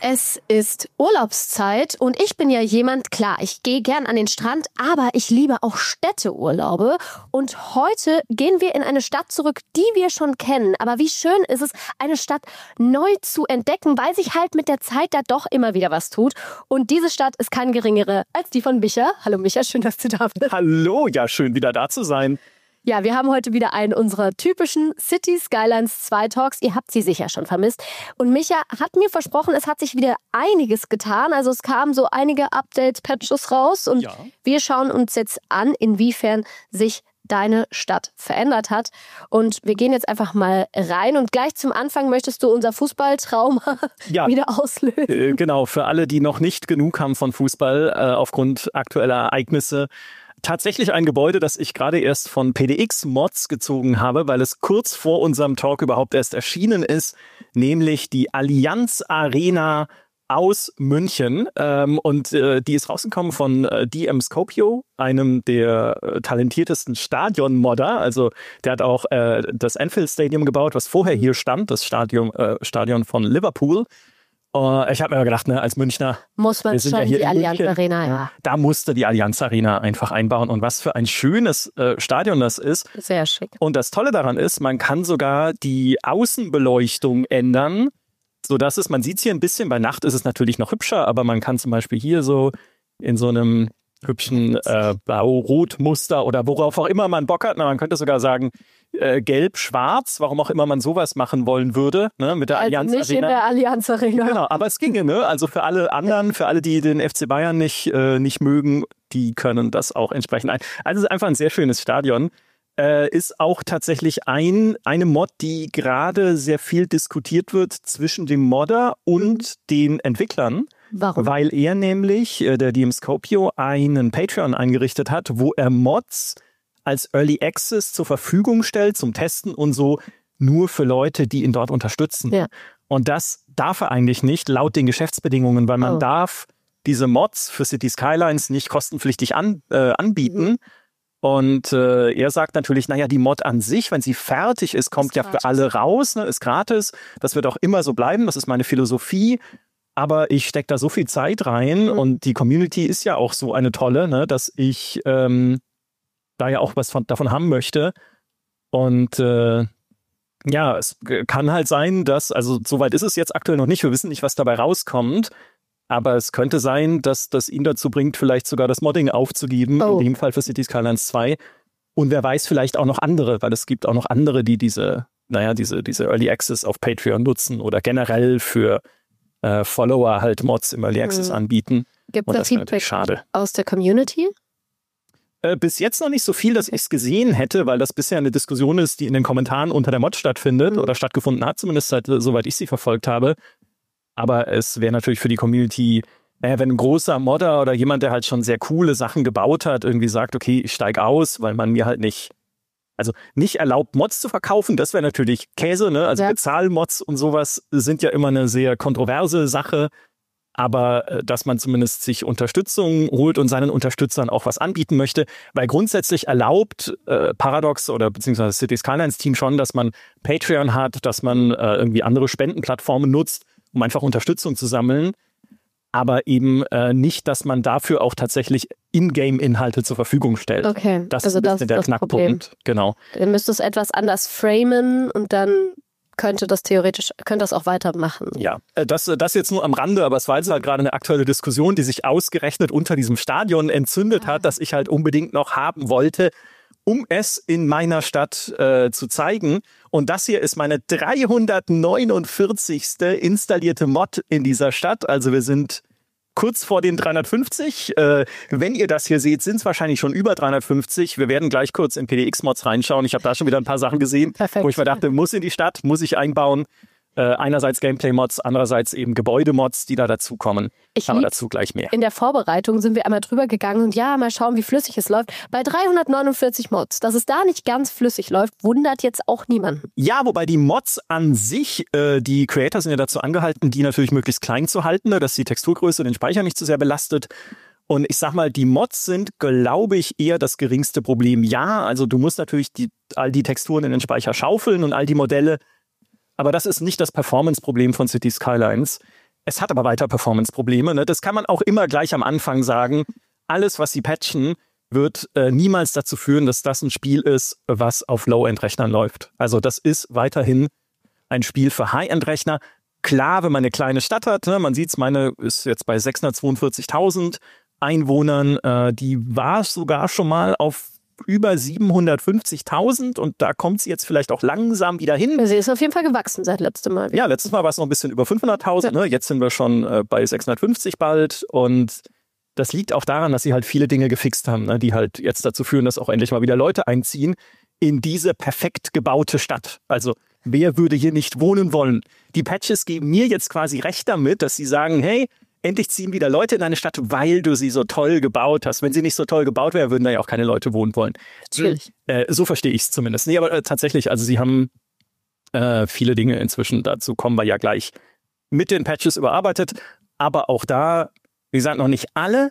Es ist Urlaubszeit und ich bin ja jemand, klar, ich gehe gern an den Strand, aber ich liebe auch Städteurlaube. Und heute gehen wir in eine Stadt zurück, die wir schon kennen. Aber wie schön ist es, eine Stadt neu zu entdecken, weil sich halt mit der Zeit da doch immer wieder was tut. Und diese Stadt ist keine geringere als die von Micha. Hallo Micha, schön, dass du da bist. Hallo, ja, schön wieder da zu sein. Ja, wir haben heute wieder einen unserer typischen City Skylines 2 Talks. Ihr habt sie sicher schon vermisst. Und Micha hat mir versprochen, es hat sich wieder einiges getan. Also es kamen so einige Update-Patches raus. Und wir schauen uns jetzt an, inwiefern sich deine Stadt verändert hat. Und wir gehen jetzt einfach mal rein. Und gleich zum Anfang möchtest du unser Fußballtrauma wieder auslösen. Genau, für alle, die noch nicht genug haben von Fußball aufgrund aktueller Ereignisse. Tatsächlich ein Gebäude, das ich gerade erst von PDX Mods gezogen habe, weil es kurz vor unserem Talk überhaupt erst erschienen ist, nämlich die Allianz Arena aus München. Die ist rausgekommen von DM Scopio, einem der talentiertesten Stadion-Modder. Also der hat auch das Anfield Stadium gebaut, was vorher hier stand, das Stadion von Liverpool. Ich habe mir gedacht, als Münchner, muss man schon die Allianz Arena, da musste die Allianz Arena einfach einbauen. Und was für ein schönes Stadion das ist. Sehr schick. Und das Tolle daran ist, man kann sogar die Außenbeleuchtung ändern, sodass man sieht es hier ein bisschen, bei Nacht ist es natürlich noch hübscher, aber man kann zum Beispiel hier so in so einem hübschen Blau-Rot-Muster oder worauf auch immer man Bock hat. Man könnte sogar sagen, gelb-schwarz, warum auch immer man sowas machen wollen würde, mit der Allianz Arena. Nicht in der Allianz Arena. Genau, aber es ginge, Also für alle anderen, für alle, die den FC Bayern nicht mögen, die können das auch entsprechend ein. Also es ist einfach ein sehr schönes Stadion. Ist auch tatsächlich eine Mod, die gerade sehr viel diskutiert wird zwischen dem Modder und den Entwicklern. Warum? Weil er nämlich, der DM Scopio, einen Patreon eingerichtet hat, wo er Mods als Early Access zur Verfügung stellt, zum Testen und so, nur für Leute, die ihn dort unterstützen. Ja. Und das darf er eigentlich nicht, laut den Geschäftsbedingungen, weil man darf diese Mods für City Skylines nicht kostenpflichtig anbieten. Und er sagt natürlich, die Mod an sich, wenn sie fertig ist, kommt ja für alle raus, ist gratis. Das wird auch immer so bleiben, das ist meine Philosophie. Aber ich stecke da so viel Zeit rein und die Community ist ja auch so eine tolle, dass ich da ja auch was davon haben möchte. Und es kann halt sein, dass, also soweit ist es jetzt aktuell noch nicht, wir wissen nicht, was dabei rauskommt, aber es könnte sein, dass das ihn dazu bringt, vielleicht sogar das Modding aufzugeben, in dem Fall für City Skylines 2. Und wer weiß, vielleicht auch noch andere, weil es gibt auch noch andere, die diese Early Access auf Patreon nutzen oder generell für Follower halt Mods im Early Access anbieten. Gibt es da Feedback aus der Community? Bis jetzt noch nicht so viel, dass ich es gesehen hätte, weil das bisher eine Diskussion ist, die in den Kommentaren unter der Mod stattfindet oder stattgefunden hat, zumindest soweit ich sie verfolgt habe. Aber es wäre natürlich für die Community, wenn ein großer Modder oder jemand, der halt schon sehr coole Sachen gebaut hat, irgendwie sagt, okay, ich steige aus, weil man mir halt nicht erlaubt, Mods zu verkaufen, das wäre natürlich Käse, Also Bezahlmods und sowas sind ja immer eine sehr kontroverse Sache. Aber dass man zumindest sich Unterstützung holt und seinen Unterstützern auch was anbieten möchte, weil grundsätzlich erlaubt Paradox oder beziehungsweise City Skylines Team schon, dass man Patreon hat, dass man irgendwie andere Spendenplattformen nutzt, um einfach Unterstützung zu sammeln, aber eben nicht, dass man dafür auch tatsächlich Ingame-Inhalte zur Verfügung stellt. Okay, das ist der Knackpunkt. Problem. Genau. Ihr müsst es etwas anders framen und dann könnte das auch weitermachen. Ja, das jetzt nur am Rande, aber es war jetzt halt gerade eine aktuelle Diskussion, die sich ausgerechnet unter diesem Stadion entzündet hat, das ich halt unbedingt noch haben wollte, um es in meiner Stadt zu zeigen. Und das hier ist meine 349. installierte Mod in dieser Stadt. Also wir sind kurz vor den 350. Wenn ihr das hier seht, sind es wahrscheinlich schon über 350. Wir werden gleich kurz in PDX-Mods reinschauen. Ich habe da schon wieder ein paar Sachen gesehen, wo ich mir dachte, muss in die Stadt, muss ich einbauen. Einerseits Gameplay-Mods, andererseits eben Gebäude-Mods, die da dazukommen. Aber dazu gleich mehr. In der Vorbereitung sind wir einmal drüber gegangen und mal schauen, wie flüssig es läuft. Bei 349 Mods, dass es da nicht ganz flüssig läuft, wundert jetzt auch niemanden. Ja, wobei die Mods an sich, die Creator sind ja dazu angehalten, die natürlich möglichst klein zu halten, dass die Texturgröße den Speicher nicht zu sehr belastet. Und ich sag mal, die Mods sind, glaube ich, eher das geringste Problem. Ja, also du musst natürlich all die Texturen in den Speicher schaufeln und all die Modelle. Aber das ist nicht das Performance-Problem von City Skylines. Es hat aber weiter Performance-Probleme. Ne? Das kann man auch immer gleich am Anfang sagen. Alles, was sie patchen, wird niemals dazu führen, dass das ein Spiel ist, was auf Low-End-Rechnern läuft. Also das ist weiterhin ein Spiel für High-End-Rechner. Klar, wenn man eine kleine Stadt hat, ne? Man sieht es, meine ist jetzt bei 642.000 Einwohnern. Die war sogar schon mal auf über 750.000 und da kommt sie jetzt vielleicht auch langsam wieder hin. Sie ist auf jeden Fall gewachsen seit letztem Mal. Ja, letztes Mal war es noch ein bisschen über 500.000. Ja. Ne? Jetzt sind wir schon bei 650 bald und das liegt auch daran, dass sie halt viele Dinge gefixt haben, ne? Die halt jetzt dazu führen, dass auch endlich mal wieder Leute einziehen in diese perfekt gebaute Stadt. Also wer würde hier nicht wohnen wollen? Die Patches geben mir jetzt quasi recht damit, dass sie sagen, hey, endlich ziehen wieder Leute in eine Stadt, weil du sie so toll gebaut hast. Wenn sie nicht so toll gebaut wäre, würden da ja auch keine Leute wohnen wollen. Natürlich. So verstehe ich es zumindest. Nee, aber tatsächlich, also sie haben viele Dinge inzwischen, dazu kommen wir ja gleich, mit den Patches überarbeitet. Aber auch da, wie gesagt, noch nicht alle.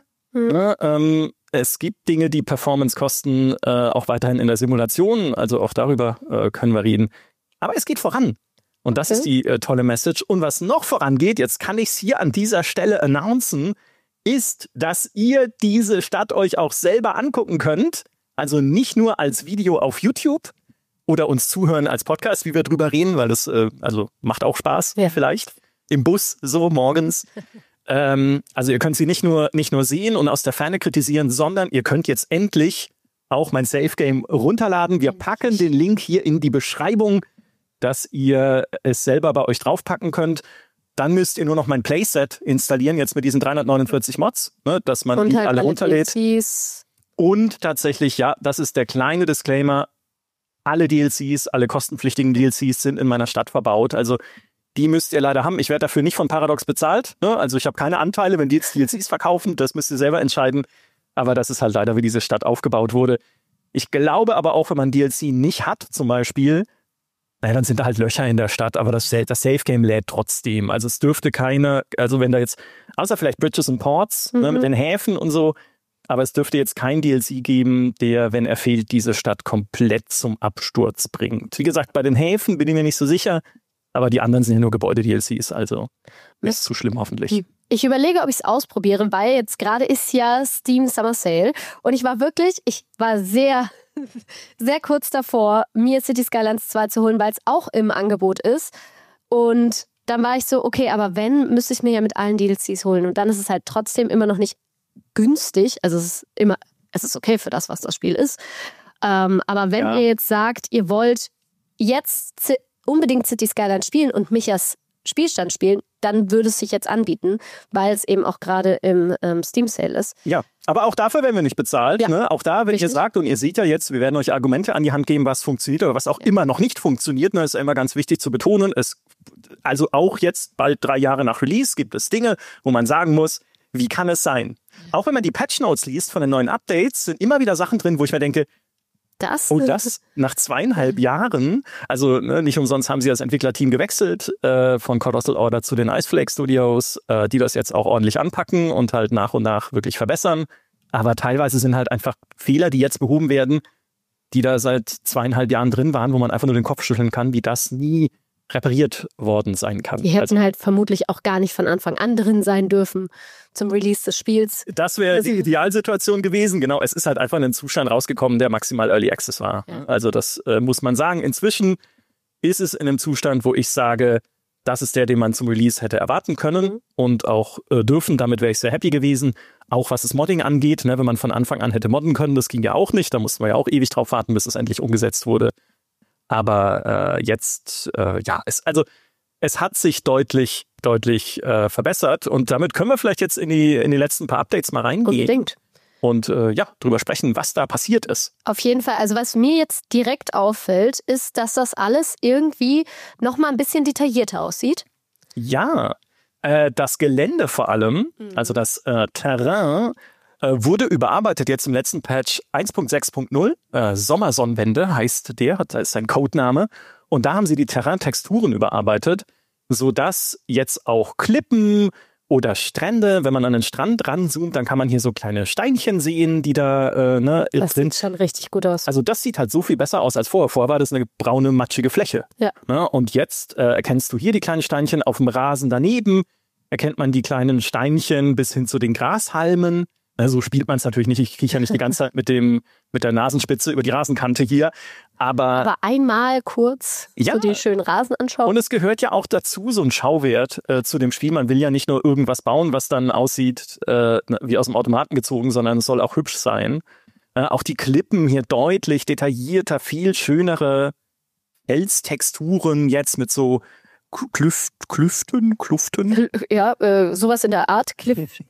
Ne? Es gibt Dinge, die Performance kosten, auch weiterhin in der Simulation. Also auch darüber können wir reden. Aber es geht voran. Und das ist die tolle Message. Und was noch vorangeht, jetzt kann ich es hier an dieser Stelle announcen, ist, dass ihr diese Stadt euch auch selber angucken könnt. Also nicht nur als Video auf YouTube oder uns zuhören als Podcast, wie wir drüber reden, weil das also macht auch Spaß, vielleicht. Im Bus, so morgens. Also ihr könnt sie nicht nur sehen und aus der Ferne kritisieren, sondern ihr könnt jetzt endlich auch mein Safe Game runterladen. Wir packen den Link hier in die Beschreibung, dass ihr es selber bei euch draufpacken könnt. Dann müsst ihr nur noch mein Playset installieren, jetzt mit diesen 349 Mods, ne, dass man und die halt alle runterlädt. DLCs. Und tatsächlich, ja, das ist der kleine Disclaimer, alle DLCs, alle kostenpflichtigen DLCs sind in meiner Stadt verbaut. Also die müsst ihr leider haben. Ich werde dafür nicht von Paradox bezahlt. Ne? Also ich habe keine Anteile, wenn die jetzt DLCs verkaufen. Das müsst ihr selber entscheiden. Aber das ist halt leider, wie diese Stadt aufgebaut wurde. Ich glaube aber auch, wenn man DLC nicht hat, zum Beispiel, naja, dann sind da halt Löcher in der Stadt, aber das Safe Game lädt trotzdem. Also es dürfte keine, also wenn da jetzt, außer vielleicht Bridges and Ports, ne, mit den Häfen und so, aber es dürfte jetzt kein DLC geben, der, wenn er fehlt, diese Stadt komplett zum Absturz bringt. Wie gesagt, bei den Häfen bin ich mir nicht so sicher, aber die anderen sind ja nur Gebäude-DLCs, also ist zu schlimm hoffentlich. Ich überlege, ob ich es ausprobiere, weil jetzt gerade ist ja Steam Summer Sale und ich war sehr, sehr kurz davor, mir Cities Skylines 2 zu holen, weil es auch im Angebot ist. Und dann war ich so, okay, aber wenn, müsste ich mir ja mit allen DLCs holen. Und dann ist es halt trotzdem immer noch nicht günstig. Also es ist okay für das, was das Spiel ist. Aber wenn ihr jetzt sagt, ihr wollt jetzt unbedingt Cities Skylines spielen und Michas Spielstand spielen, dann würde es sich jetzt anbieten, weil es eben auch gerade im Steam Sale ist. Ja, aber auch dafür werden wir nicht bezahlt. Ja. Ne? Auch da, wenn ihr sagt, und ihr seht ja jetzt, wir werden euch Argumente an die Hand geben, was funktioniert oder was auch immer noch nicht funktioniert. Ne? Das ist immer ganz wichtig zu betonen. Also auch jetzt, bald 3 Jahre nach Release, gibt es Dinge, wo man sagen muss, wie kann es sein? Auch wenn man die Patch Notes liest von den neuen Updates, sind immer wieder Sachen drin, wo ich mir denke, das nach 2,5 Jahren, also ne, nicht umsonst haben sie das Entwicklerteam gewechselt von Colossal Order zu den Iceflake Studios, die das jetzt auch ordentlich anpacken und halt nach und nach wirklich verbessern. Aber teilweise sind halt einfach Fehler, die jetzt behoben werden, die da seit 2,5 Jahren drin waren, wo man einfach nur den Kopf schütteln kann, wie das nie repariert worden sein kann. Die hätten halt vermutlich auch gar nicht von Anfang an drin sein dürfen zum Release des Spiels. Das wäre die Idealsituation gewesen. Genau, es ist halt einfach in einen Zustand rausgekommen, der maximal Early Access war. Ja. Also das muss man sagen. Inzwischen ist es in einem Zustand, wo ich sage, das ist der, den man zum Release hätte erwarten können und auch dürfen. Damit wäre ich sehr happy gewesen. Auch was das Modding angeht, ne, wenn man von Anfang an hätte modden können, das ging ja auch nicht. Da mussten wir ja auch ewig drauf warten, bis es endlich umgesetzt wurde. Aber jetzt, es hat sich deutlich verbessert und damit können wir vielleicht jetzt in die letzten paar Updates mal reingehen. Unbedingt. Und drüber sprechen, was da passiert ist. Auf jeden Fall. Also was mir jetzt direkt auffällt, ist, dass das alles irgendwie nochmal ein bisschen detaillierter aussieht. Ja, das Gelände vor allem, also das Terrain, wurde überarbeitet jetzt im letzten Patch 1.6.0. Sommersonnenwende heißt der, das ist sein Codename. Und da haben sie die Terrain-Texturen überarbeitet, sodass jetzt auch Klippen oder Strände, wenn man an den Strand ranzoomt, dann kann man hier so kleine Steinchen sehen, die da das sieht schon richtig gut aus. Also das sieht halt so viel besser aus als vorher. Vorher war das eine braune, matschige Fläche. Ja. Ne? Und jetzt erkennst du hier die kleinen Steinchen auf dem Rasen daneben. erkennt man die kleinen Steinchen bis hin zu den Grashalmen. So spielt man es natürlich nicht. Ich krieche ja nicht die ganze Zeit mit der Nasenspitze über die Rasenkante hier. Aber einmal kurz so den schönen Rasen anschauen. Und es gehört ja auch dazu, so ein Schauwert zu dem Spiel. Man will ja nicht nur irgendwas bauen, was dann aussieht wie aus dem Automaten gezogen, sondern es soll auch hübsch sein. Auch die Klippen hier deutlich detaillierter, viel schönere Felstexturen jetzt mit so Klüften? Ja, sowas in der Art.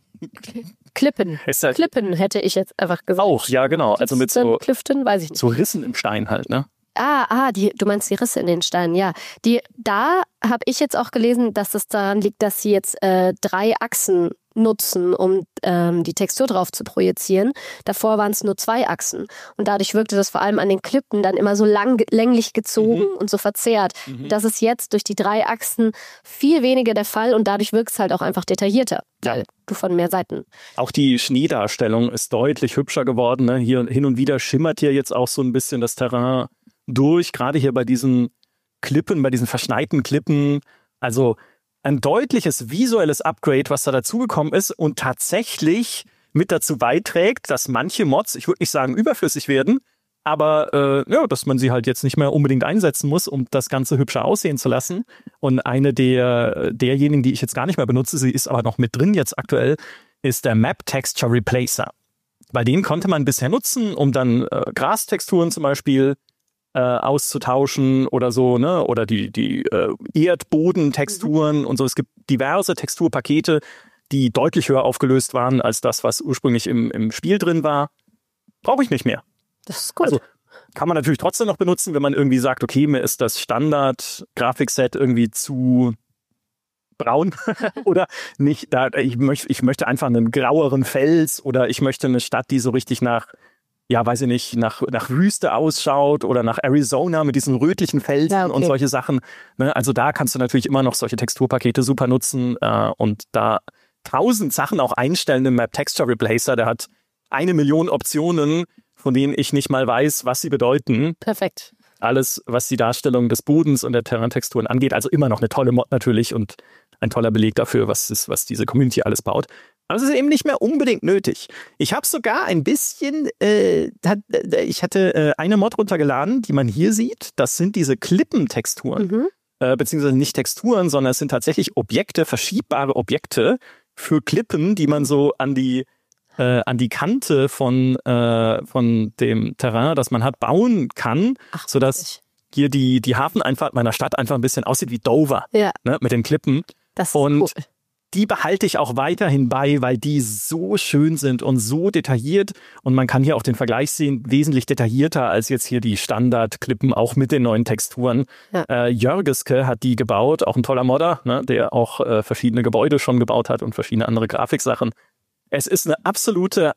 Klippen. Klippen hätte ich jetzt einfach gesagt. Auch, ja genau. Also mit so Klüften, weiß ich nicht. So Rissen im Stein halt, ne? Du meinst die Risse in den Steinen, ja. Da habe ich jetzt auch gelesen, dass es daran liegt, dass sie jetzt 3 Achsen nutzen, um die Textur drauf zu projizieren. Davor waren es nur 2 Achsen. Und dadurch wirkte das vor allem an den Klippen dann immer so länglich gezogen und so verzerrt. Das ist jetzt durch die 3 Achsen viel weniger der Fall und dadurch wirkt es halt auch einfach detaillierter. Weil du von mehr Seiten. Auch die Schneedarstellung ist deutlich hübscher geworden. Ne? Hier hin und wieder schimmert hier jetzt auch so ein bisschen das Terrain durch, gerade hier bei diesen Klippen, bei diesen verschneiten Klippen. Also ein deutliches visuelles Upgrade, was da dazugekommen ist und tatsächlich mit dazu beiträgt, dass manche Mods, ich würde nicht sagen überflüssig werden, aber dass man sie halt jetzt nicht mehr unbedingt einsetzen muss, um das Ganze hübscher aussehen zu lassen. Und eine derjenigen, die ich jetzt gar nicht mehr benutze, sie ist aber noch mit drin jetzt aktuell, ist der Map Texture Replacer. Weil den konnte man bisher nutzen, um dann Grastexturen zum Beispiel auszutauschen oder so, ne? Oder die Erdbodentexturen und so. Es gibt diverse Texturpakete, die deutlich höher aufgelöst waren als das, was ursprünglich im Spiel drin war. Brauche ich nicht mehr. Das ist gut. Also kann man natürlich trotzdem noch benutzen, wenn man irgendwie sagt, okay, mir ist das Standard-Grafikset irgendwie zu braun oder nicht. Ich möchte einfach einen graueren Fels oder ich möchte eine Stadt, die so richtig nach Wüste ausschaut oder nach Arizona mit diesen rötlichen Felsen und solche Sachen. Ne? Also da kannst du natürlich immer noch solche Texturpakete super nutzen und da 1000 Sachen auch einstellen im Map Texture Replacer. Der hat 1 Million Optionen, von denen ich nicht mal weiß, was sie bedeuten. Perfekt. Alles, was die Darstellung des Bodens und der Terraintexturen angeht. Also immer noch eine tolle Mod natürlich und ein toller Beleg dafür, was diese Community alles baut. Aber es ist eben nicht mehr unbedingt nötig. Ich habe sogar ein bisschen, ich hatte eine Mod runtergeladen, die man hier sieht. Das sind diese Klippentexturen. Beziehungsweise nicht Texturen, sondern es sind tatsächlich Objekte, verschiebbare Objekte für Klippen, die man so an die Kante von dem Terrain, das man hat, bauen kann, sodass hier die Hafeneinfahrt meiner Stadt einfach ein bisschen aussieht wie Dover, ne, mit den Klippen. Das ist und cool. Die behalte ich auch weiterhin bei, weil die so schön sind und so detailliert. Und man kann hier auch den Vergleich sehen, wesentlich detaillierter als jetzt hier die Standardklippen, auch mit den neuen Texturen. Ja. Jörgeske hat die gebaut, auch ein toller Modder, ne, der auch verschiedene Gebäude schon gebaut hat und verschiedene andere Grafiksachen. Es ist eine absolute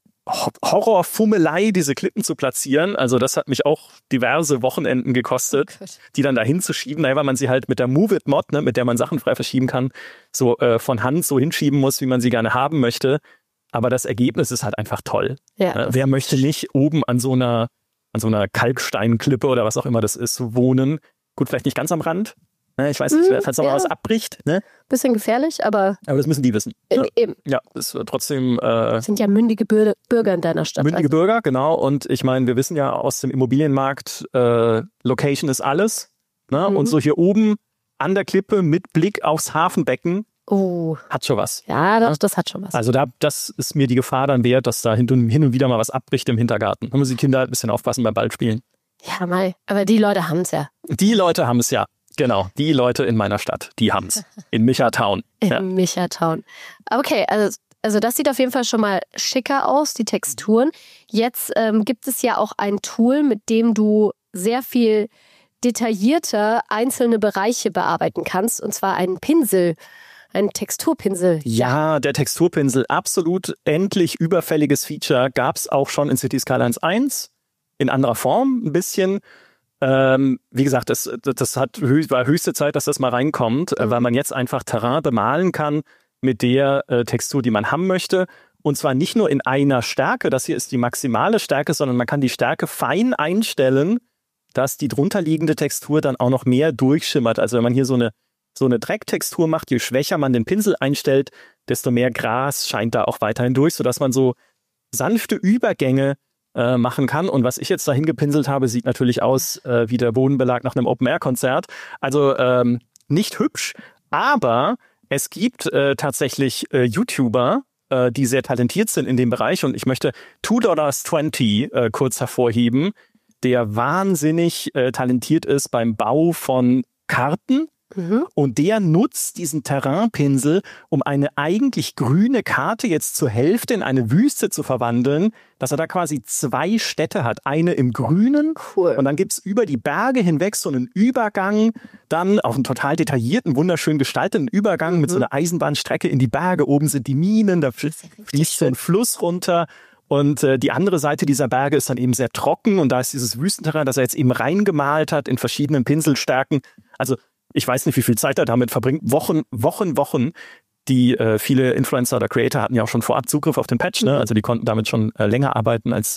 Horrorfummelei, diese Klippen zu platzieren. Also das hat mich auch diverse Wochenenden gekostet, die dann da hinzuschieben, weil man sie halt mit der Move-It-Mod, ne, mit der man Sachen frei verschieben kann, so von Hand so hinschieben muss, wie man sie gerne haben möchte. Aber das Ergebnis ist halt einfach toll. Ja, wer möchte nicht oben an so einer Kalksteinklippe oder was auch immer das ist, wohnen? Gut, vielleicht nicht ganz am Rand. Ich weiß nicht, falls noch mal was abbricht. Ne? Bisschen gefährlich, aber das müssen die wissen. Eben. Ja, das ist trotzdem... sind ja mündige Bürger in deiner Stadt. Mündige Bürger, genau. Und ich meine, wir wissen ja aus dem Immobilienmarkt, Location ist alles. Ne? Und so hier oben an der Klippe mit Blick aufs Hafenbecken hat schon was. Ja, das hat schon was. Also das ist mir die Gefahr dann wert, dass da hin und wieder mal was abbricht im Hintergarten. Da müssen die Kinder halt ein bisschen aufpassen beim Ballspielen. Ja, mal. Aber die Leute haben es ja. Die Leute haben es ja. Genau, die Leute in meiner Stadt, die haben's. In Michatown. In Michatown. Okay, also das sieht auf jeden Fall schon mal schicker aus, die Texturen. Jetzt gibt es ja auch ein Tool, mit dem du sehr viel detaillierter einzelne Bereiche bearbeiten kannst. Und zwar einen Pinsel, einen Texturpinsel. Ja, der Texturpinsel, absolut endlich überfälliges Feature. Gab's auch schon in Cities Skylines 1, in anderer Form ein bisschen. Wie gesagt, das war höchste Zeit, dass das mal reinkommt, weil man jetzt einfach Terrain bemalen kann mit der Textur, die man haben möchte. Und zwar nicht nur in einer Stärke, das hier ist die maximale Stärke, sondern man kann die Stärke fein einstellen, dass die drunterliegende Textur dann auch noch mehr durchschimmert. Also wenn man hier so eine so eine Drecktextur macht, je schwächer man den Pinsel einstellt, desto mehr Gras scheint da auch weiterhin durch, sodass man so sanfte Übergänge machen kann. Und was ich jetzt da hingepinselt habe, sieht natürlich aus wie der Bodenbelag nach einem Open-Air-Konzert. Also nicht hübsch, aber es gibt tatsächlich YouTuber, die sehr talentiert sind in dem Bereich. Und ich möchte $2.20 kurz hervorheben, der wahnsinnig talentiert ist beim Bau von Karten. Und der nutzt diesen Terrainpinsel, um eine eigentlich grüne Karte jetzt zur Hälfte in eine Wüste zu verwandeln, dass er da quasi 2 Städte hat. Eine im Grünen und dann gibt's über die Berge hinweg so einen Übergang, dann auf einen total detaillierten, wunderschön gestalteten Übergang mit so einer Eisenbahnstrecke in die Berge. Oben sind die Minen, da fließt so ein Fluss runter. Und die andere Seite dieser Berge ist dann eben sehr trocken und da ist dieses Wüstenterrain, das er jetzt eben reingemalt hat in verschiedenen Pinselstärken. Also ich weiß nicht, wie viel Zeit er damit verbringt. Wochen. Die viele Influencer oder Creator hatten ja auch schon vorab Zugriff auf den Patch, ne? Also die konnten damit schon länger arbeiten als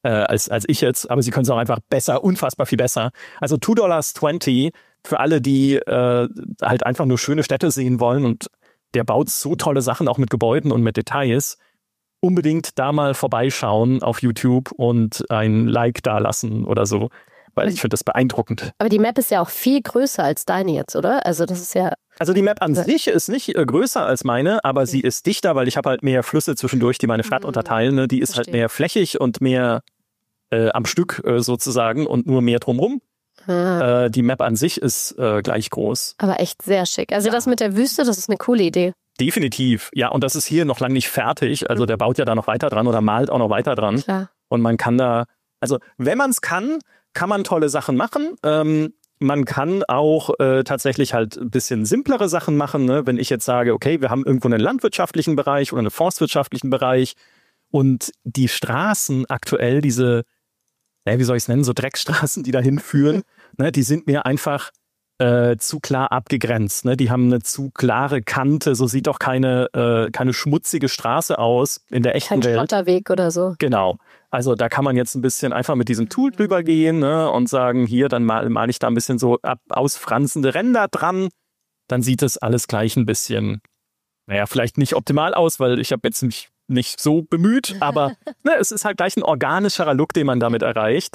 ich jetzt. Aber sie können es auch einfach besser, unfassbar viel besser. Also $2.20 für alle, die halt einfach nur schöne Städte sehen wollen. Und der baut so tolle Sachen auch mit Gebäuden und mit Details. Unbedingt da mal vorbeischauen auf YouTube und ein Like dalassen oder so. Weil ich finde das beeindruckend. Aber die Map ist ja auch viel größer als deine jetzt, oder? Also das ist ja... Also die Map an sich ist nicht größer als meine, aber sie ist dichter, weil ich habe halt mehr Flüsse zwischendurch, die meine Stadt unterteilen. Ne? Die ist halt mehr flächig und mehr am Stück sozusagen und nur mehr drumrum. Die Map an sich ist gleich groß. Aber echt sehr schick. Also das mit der Wüste, das ist eine coole Idee. Definitiv. Ja, und das ist hier noch lange nicht fertig. Also der baut ja da noch weiter dran oder malt auch noch weiter dran. Klar. Und man kann da, also wenn man es kann man tolle Sachen machen. Man kann auch tatsächlich halt ein bisschen simplere Sachen machen. Ne? Wenn ich jetzt sage, okay, wir haben irgendwo einen landwirtschaftlichen Bereich oder einen forstwirtschaftlichen Bereich und die Straßen aktuell, diese, wie soll ich es nennen, so Drecksstraßen, die dahin führen, ne, die sind mir einfach zu klar abgegrenzt. Ne? Die haben eine zu klare Kante, so sieht doch keine schmutzige Straße aus in der echten Welt. Kein Schotterweg oder so. Genau. Also da kann man jetzt ein bisschen einfach mit diesem Tool drüber gehen, ne, und sagen, hier, dann mal ich da ein bisschen so ausfranzende Ränder dran. Dann sieht das alles gleich ein bisschen, vielleicht nicht optimal aus, weil ich habe jetzt mich nicht so bemüht, aber ne, es ist halt gleich ein organischerer Look, den man damit erreicht.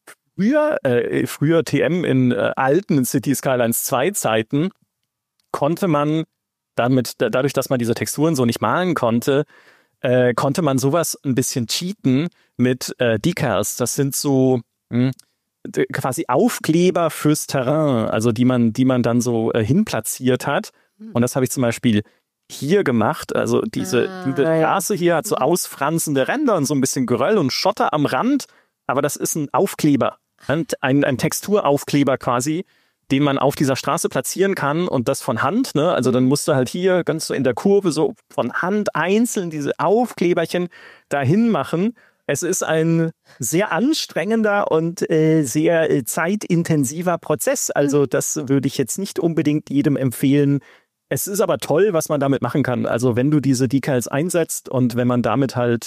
Früher TM in alten City Skylines 2 Zeiten konnte man dadurch, dass man diese Texturen so nicht malen konnte, konnte man sowas ein bisschen cheaten mit Decals. Das sind so quasi Aufkleber fürs Terrain, also die man dann so hinplatziert hat. Und das habe ich zum Beispiel hier gemacht. Also diese Straße hier hat so ausfranzende Ränder und so ein bisschen Geröll und Schotter am Rand. Aber das ist ein Aufkleber, ein Texturaufkleber quasi, den man auf dieser Straße platzieren kann und das von Hand. Ne? Also dann musst du halt hier ganz so in der Kurve so von Hand einzeln diese Aufkleberchen dahin machen. Es ist ein sehr anstrengender und sehr zeitintensiver Prozess. Also das würde ich jetzt nicht unbedingt jedem empfehlen. Es ist aber toll, was man damit machen kann. Also wenn du diese Decals einsetzt und wenn man damit halt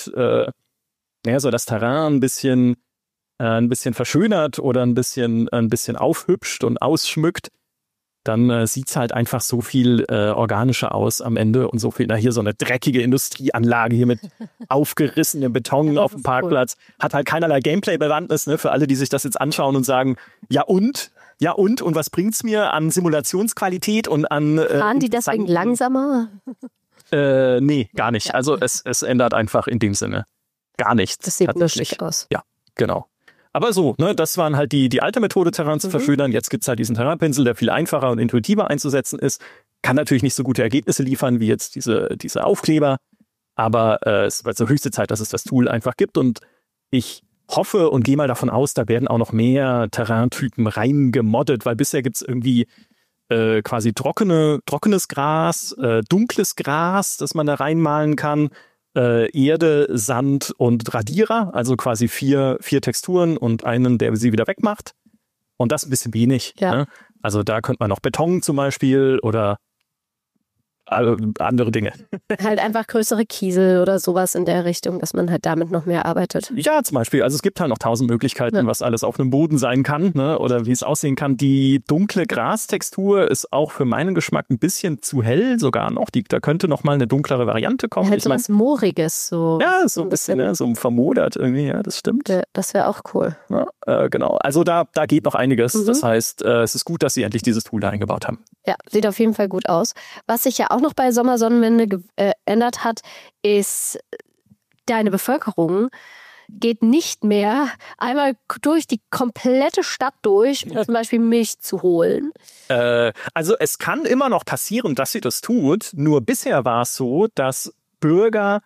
so das Terrain ein bisschen verschönert oder ein bisschen aufhübscht und ausschmückt, dann sieht's halt einfach so viel organischer aus am Ende und so viel, hier so eine dreckige Industrieanlage hier mit aufgerissenem Beton auf dem Parkplatz, hat halt keinerlei Gameplay-Bewandtnis, ne, für alle, die sich das jetzt anschauen und sagen, ja und was bringt's mir an Simulationsqualität und an... Fahren die deswegen langsamer? Nee, gar nicht. Also es ändert einfach in dem Sinne gar nichts. Das sieht nur schick aus. Ja, genau. Aber so, ne, das waren halt die alte Methode, Terrain zu verschönern. Jetzt gibt's halt diesen Terrainpinsel, der viel einfacher und intuitiver einzusetzen ist. Kann natürlich nicht so gute Ergebnisse liefern wie jetzt diese Aufkleber. Aber es wird so höchste Zeit, dass es das Tool einfach gibt. Und ich hoffe und gehe mal davon aus, da werden auch noch mehr Terraintypen reingemoddet, weil bisher gibt's irgendwie quasi trockenes Gras, dunkles Gras, das man da reinmalen kann. Erde, Sand und Radierer, also quasi vier Texturen und einen, der sie wieder wegmacht. Und das ein bisschen wenig. Ja. Ne? Also da könnte man noch Beton zum Beispiel oder andere Dinge. Halt einfach größere Kiesel oder sowas in der Richtung, dass man halt damit noch mehr arbeitet. Ja, zum Beispiel. Also es gibt halt noch 1000 Möglichkeiten, was alles auf einem Boden sein kann, ne? Oder wie es aussehen kann. Die dunkle Grastextur ist auch für meinen Geschmack ein bisschen zu hell sogar noch. Da könnte noch mal eine dunklere Variante kommen. Halt so was Mooriges. So. Ja, so ein bisschen, ne? So vermodert irgendwie. Ja, das stimmt. Ja, das wäre auch cool. Ja, genau. Also da geht noch einiges. Das heißt, es ist gut, dass sie endlich dieses Tool da eingebaut haben. Ja, sieht auf jeden Fall gut aus. Was sich ja auch noch bei Sommersonnenwende geändert hat, ist, deine Bevölkerung geht nicht mehr einmal durch die komplette Stadt durch, um zum Beispiel Milch zu holen. Also es kann immer noch passieren, dass sie das tut. Nur bisher war es so, dass Bürger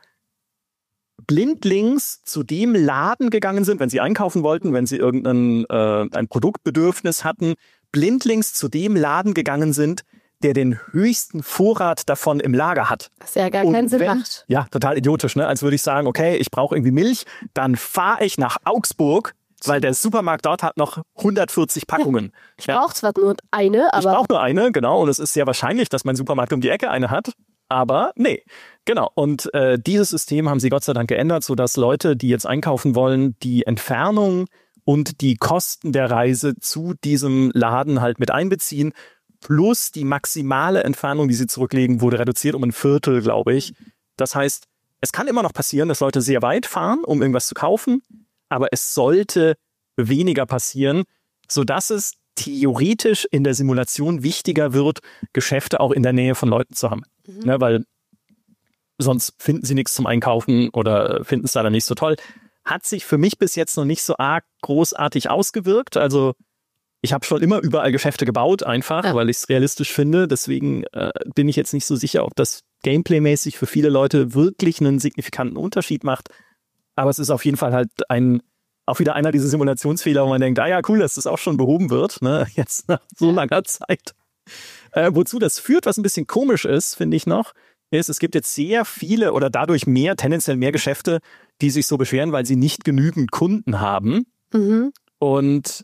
blindlings zu dem Laden gegangen sind, wenn sie einkaufen wollten, wenn sie irgendein ein Produktbedürfnis hatten, blindlings zu dem Laden gegangen sind, der den höchsten Vorrat davon im Lager hat. Was ja gar keinen Sinn macht. Ja, total idiotisch, ne? Als würde ich sagen, okay, ich brauche irgendwie Milch, dann fahre ich nach Augsburg, weil der Supermarkt dort hat noch 140 Packungen. Ich brauche zwar nur eine, aber... Ich brauche nur eine, genau. Und es ist sehr wahrscheinlich, dass mein Supermarkt um die Ecke eine hat. Aber nee, genau. Und dieses System haben sie Gott sei Dank geändert, sodass Leute, die jetzt einkaufen wollen, die Entfernung und die Kosten der Reise zu diesem Laden halt mit einbeziehen. Plus die maximale Entfernung, die sie zurücklegen, wurde reduziert um 1/4, glaube ich. Das heißt, es kann immer noch passieren, dass Leute sehr weit fahren, um irgendwas zu kaufen. Aber es sollte weniger passieren, sodass es theoretisch in der Simulation wichtiger wird, Geschäfte auch in der Nähe von Leuten zu haben. Ne, weil sonst finden sie nichts zum Einkaufen oder finden es dann nicht so toll. Hat sich für mich bis jetzt noch nicht so arg großartig ausgewirkt. Also ich habe schon immer überall Geschäfte gebaut, einfach, weil ich es realistisch finde. Deswegen bin ich jetzt nicht so sicher, ob das Gameplay-mäßig für viele Leute wirklich einen signifikanten Unterschied macht. Aber es ist auf jeden Fall halt auch wieder einer dieser Simulationsfehler, wo man denkt, ja cool, dass das auch schon behoben wird, ne? Jetzt nach so langer Zeit. Wozu das führt, was ein bisschen komisch ist, finde ich noch, ist, es gibt jetzt sehr viele oder dadurch tendenziell mehr Geschäfte, die sich so beschweren, weil sie nicht genügend Kunden haben. Und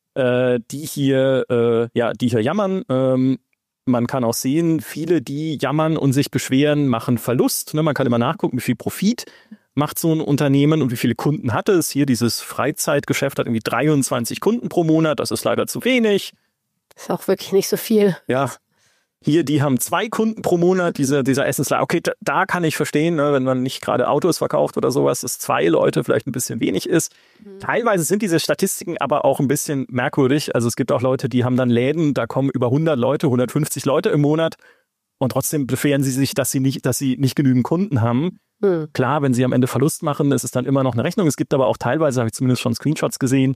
die hier jammern. Man kann auch sehen, viele, die jammern und sich beschweren, machen Verlust. Ne? Man kann immer nachgucken, wie viel Profit macht so ein Unternehmen und wie viele Kunden hat es. Hier dieses Freizeitgeschäft hat irgendwie 23 Kunden pro Monat. Das ist leider zu wenig. Ist auch wirklich nicht so viel. Ja. Hier, die haben 2 Kunden pro Monat, dieser Essensladen. Okay, da kann ich verstehen, ne, wenn man nicht gerade Autos verkauft oder sowas, dass 2 Leute vielleicht ein bisschen wenig ist. Teilweise sind diese Statistiken aber auch ein bisschen merkwürdig. Also es gibt auch Leute, die haben dann Läden, da kommen über 100 Leute, 150 Leute im Monat und trotzdem beschweren sie sich, dass sie nicht genügend Kunden haben. Klar, wenn sie am Ende Verlust machen, ist es dann immer noch eine Rechnung. Es gibt aber auch teilweise, habe ich zumindest schon Screenshots gesehen,